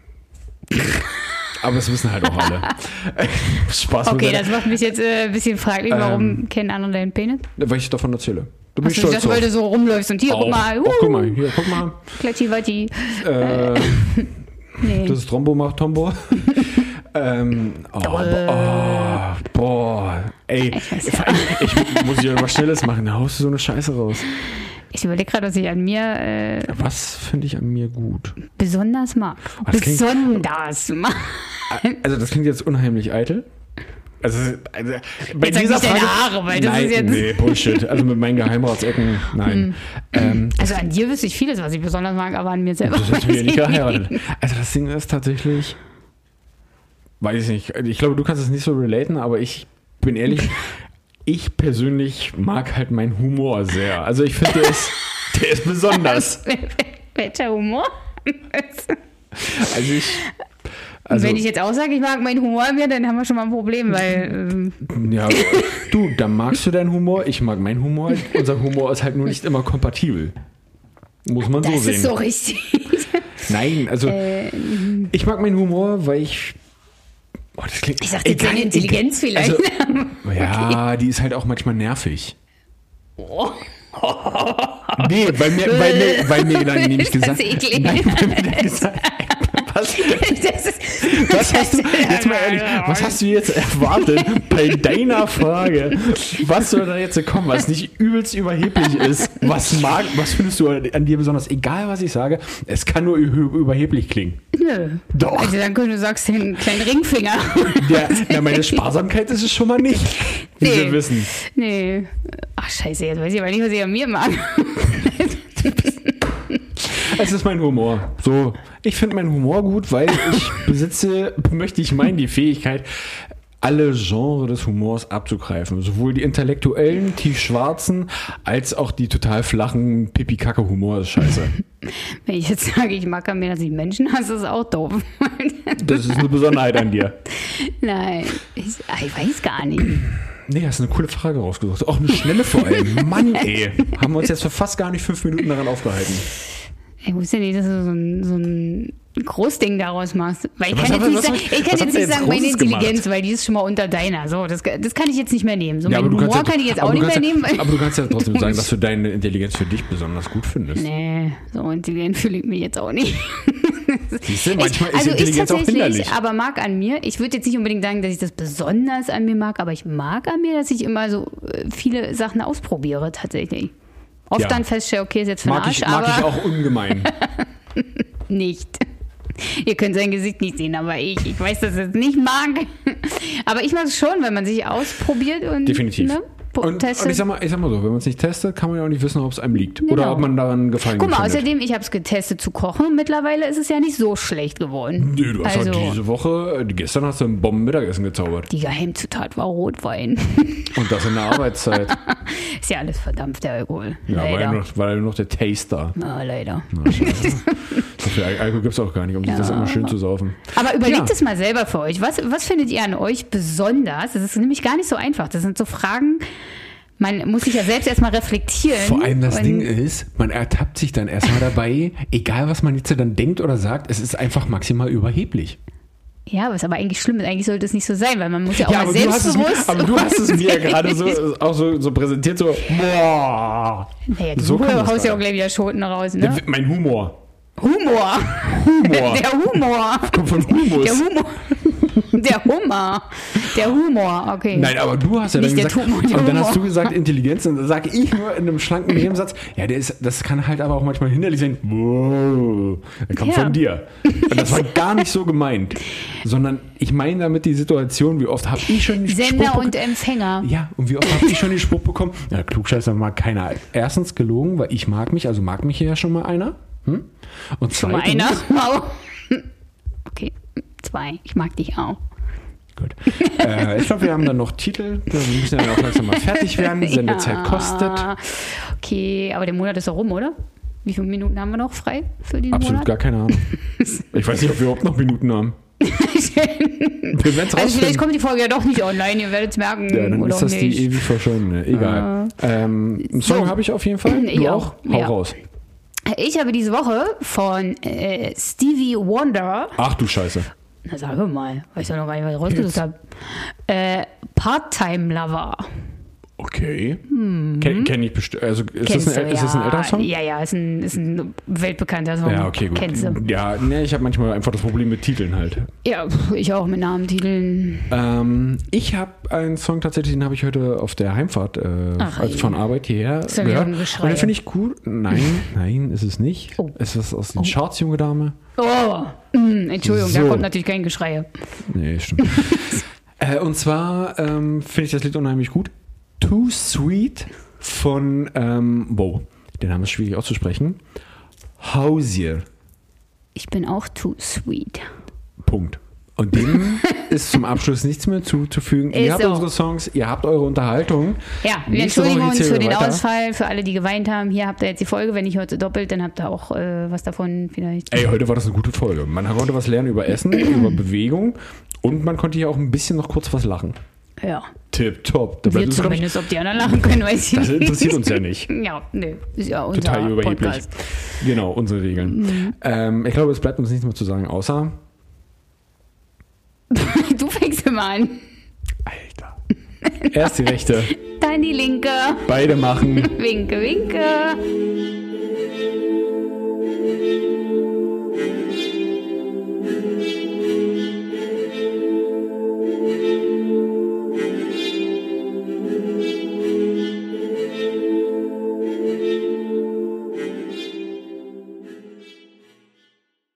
Aber das wissen halt auch alle. Spaß. Okay, das macht mich jetzt äh, ein bisschen fraglich. Warum ähm, kennen andere deinen Penis? Weil ich davon erzähle. Du bist Hast stolz du, weil du so rumläufst und hier, oh, guck mal. Uh, oh, guck mal, hier, guck mal. Klatschi, Watti. Äh, nee. Das ist Trombo macht Tombo. ähm, oh, boah, oh, boah, ey. Ich, ich, ich muss hier was Schnelles machen. Da haust du so eine Scheiße raus. Ich überlege gerade, was ich an mir... Äh, was finde ich an mir gut? Besonders mag. Oh, besonders mag. Also das klingt jetzt unheimlich eitel. Also, also bei Jetzt sag dieser nicht deine Frage, Haare, weil das nein, ist jetzt- nee, Bullshit. Also mit meinen Geheimratsecken, nein. ähm, Also an dir wüsste ich vieles, was ich besonders mag, aber an mir selber. das ist mir nicht geheiratet. Also das Ding ist tatsächlich, weiß ich nicht, ich glaube, du kannst es nicht so relaten, aber ich bin ehrlich, ich persönlich mag halt meinen Humor sehr. Also ich finde, der ist, der ist besonders. Welcher Humor? Also ich... Also, Wenn ich jetzt auch sage, ich mag meinen Humor mehr, dann haben wir schon mal ein Problem, weil ähm, ja, du, dann magst du deinen Humor, ich mag meinen Humor. Unser Humor ist halt nur nicht immer kompatibel. Muss man so das sehen. ist so richtig. Nein, also Äh, ich mag meinen Humor, weil ich... Oh, das klingt, Ich dachte jetzt egal, deine Intelligenz egal. vielleicht. Also, ja, die ist halt auch manchmal nervig. Oh. Nee, weil mir, weil mir, weil mir dann nämlich Das gesagt... ist eklig. Nein, weil mir dann gesagt... Was, Das ist, was hast du, jetzt mal ehrlich, was hast du jetzt erwartet bei deiner Frage? Was soll da jetzt kommen, was nicht übelst überheblich ist? Was mag, was findest du an dir besonders? Egal, was ich sage, es kann nur ü- überheblich klingen. Nö. Doch. Also dann können du sagst den kleinen Ringfinger. Ja, ja, meine Sparsamkeit ist es schon mal nicht, wie Nee. wir wissen. Nee. Ach scheiße, jetzt weiß ich aber nicht, was ich an mir mag. Es ist mein Humor. So, ich finde meinen Humor gut, weil ich besitze, möchte ich meinen, die Fähigkeit, alle Genres des Humors abzugreifen. Sowohl die intellektuellen, tiefschwarzen, als auch die total flachen Pipi-Kacke-Humor ist scheiße. Wenn ich jetzt sage, ich mag an mir, dass ich Menschen hasse, ist das auch doof. Das ist eine Besonderheit an dir. Nein, ich, ich weiß gar nicht. Nee, hast eine coole Frage rausgesucht. Auch eine schnelle vor allem. Mann, ey. Haben wir uns jetzt für fast gar nicht fünf Minuten daran aufgehalten. Ich wusste nicht, dass du so ein, so ein Großding daraus machst. Weil ich Was kann haben jetzt wir- nicht was sagen, haben- ich kann was haben jetzt wir nicht jetzt sagen, meine Großes Intelligenz, gemacht? weil die ist schon mal unter deiner. So, das, das kann ich jetzt nicht mehr nehmen. So, Ja, mein aber du Humor kannst ja, kann ich jetzt aber auch du nicht mehr kannst nehmen. ja, weil- aber du kannst ja trotzdem sagen, dass du deine Intelligenz für dich besonders gut findest. Nee, so intelligent fühle ich mich jetzt auch nicht. Siehst du, manchmal ich, also ist Intelligenz ich auch hinderlich. tatsächlich, aber mag an mir, ich würde jetzt nicht unbedingt sagen, dass ich das besonders an mir mag, aber ich mag an mir, dass ich immer so äh, viele Sachen ausprobiere tatsächlich. Oft Ja. dann feststelle, okay, ist jetzt für den Mag Arsch, ich, mag aber ich auch ungemein. nicht. Ihr könnt sein Gesicht nicht sehen, aber ich, ich weiß, dass ich es nicht mag. Aber ich mag es schon, wenn man sich ausprobiert und Definitiv. Ne, po- Und, und testet. ich sag mal, ich sag mal so, wenn man es nicht testet, kann man ja auch nicht wissen, ob es einem liegt. Genau. Oder ob man daran Gefallen Guck mal, findet. außerdem, ich habe es getestet zu kochen und mittlerweile ist es ja nicht so schlecht geworden. Nee, du hast also, halt diese Woche, äh, gestern hast du ein Bomben-Mittagessen gezaubert. die Geheimzutat war Rotwein. Und das in der Arbeitszeit. Ist ja alles verdampfter Alkohol. Ja, war ja leider. noch, war ja noch der Taster. Ja, leider. Na, scheiße. So viel Al- Alkohol gibt es auch gar nicht, um sich das immer schön zu saufen. Aber überlegt Ja. es mal selber für euch. Was, was findet ihr an euch besonders? Das ist nämlich gar nicht so einfach. Das sind so Fragen, man muss sich ja selbst erstmal reflektieren. Vor allem das und Ding ist, man ertappt sich dann erstmal dabei, egal was man jetzt dann denkt oder sagt, es ist einfach maximal überheblich. Ja, was aber eigentlich schlimm ist. Eigentlich sollte es nicht so sein, weil man muss ja auch Ja, mal aber du, hast es, selbstbewusst... mir- aber du hast es mir gerade so, auch so, so präsentiert, so, boah. Naja, du So kam das haust ja gerade. auch gleich wieder Schoten raus, ne? Mein Humor. Humor. Humor. Der Humor. Kommt von Humus. Der Humor. Der Hummer. Der Humor, okay. Nein, aber du hast ja dann Nicht der gesagt, Tumor, der und dann Humor. hast du gesagt Intelligenz, und dann sage ich nur in einem schlanken Nebensatz, ja, der ist, das kann halt aber auch manchmal hinderlich sein. Wow, der kommt Ja. von dir. Und das war gar nicht so gemeint, sondern ich meine damit die Situation, wie oft habe ich schon den Sender Spruch und bek- Empfänger. ja, und wie oft habe ich schon den Spruch bekommen, ja, Klugscheißer mag keiner. Erstens gelogen, weil ich mag mich, also mag mich hier ja schon mal einer. Hm? Und Schon mal zweitens- einer. Wow. Okay, zwei. Ich mag dich auch. Gut. Äh, ich glaube, wir haben dann noch Titel. Wir müssen dann auch langsam mal fertig werden. Sendezeit Ja. kostet. Okay, aber der Monat ist doch rum, oder? Wie viele Minuten haben wir noch frei für diesen Absolut Monat? gar keine Ahnung. Ich weiß nicht, ob wir überhaupt noch Minuten haben. Wir werden es Also vielleicht rausfinden. kommt die Folge ja doch nicht online, ihr werdet es merken. Ja, dann oder ist das auch die nicht. ewig verschollene. Egal. ähm, einen Song so. habe ich auf jeden Fall. Du Ich auch? auch, Hau ja. raus. Ich habe diese Woche von äh, Stevie Wonder, Ach du Scheiße. na sag mal, weiß ja noch gar nicht, was ich rausgesucht Jetzt. habe, äh, Part-Time Lover. Okay. Ken, kenn ich bestimmt. Also ist das, Kennst ein, du, ist das ein ja. älterer Song? Ja, ja, ist ein, ist ein weltbekannter Song. Ja, okay, gut. Kennst du? Ja, ne, ich habe manchmal einfach das Problem mit Titeln halt. Ja, ich auch mit Namentiteln. Ähm, ich habe einen Song tatsächlich, den habe ich heute auf der Heimfahrt, äh, Ach, also ey. von Arbeit hierher Ist ja gehört. wieder ein Und Geschrei. den finde ich cool. Nein, nein, ist es nicht. Oh. Es ist aus den Charts, junge Dame. Oh, mm, Entschuldigung, So. da kommt natürlich kein Geschrei. Nee, stimmt. Äh, und zwar ähm, finde ich das Lied unheimlich gut. Too Sweet von, ähm, wow, der Name ist schwierig auszusprechen. Hozier. Ich bin auch too sweet. Punkt. Und dem ist zum Abschluss nichts mehr zuzufügen. Ist Ihr habt so. unsere Songs, ihr habt eure Unterhaltung. Ja, wir Nächste entschuldigen Woche uns geht's für hier den weiter. Ausfall, für alle, die geweint haben. Hier habt ihr jetzt die Folge. Wenn nicht heute doppelt, dann habt ihr auch äh, was davon vielleicht. Ey, heute war das eine gute Folge. Man konnte was lernen über Essen, über Bewegung und man konnte hier auch ein bisschen noch kurz was lachen. Ja. Tipptopp. Da Wir bleibt uns, glaub ich, zumindest, ob die anderen lachen können, weiß ich das nicht. interessiert uns ja nicht. Ja, nee, ist ja unser Total überheblich. Podcast. Genau, unsere Regeln. Mhm. Ähm, ich glaube, es bleibt uns nichts mehr zu sagen, außer... Du fängst immer an. Alter. Erst die rechte, Dann die linke. beide machen. Winke, winke.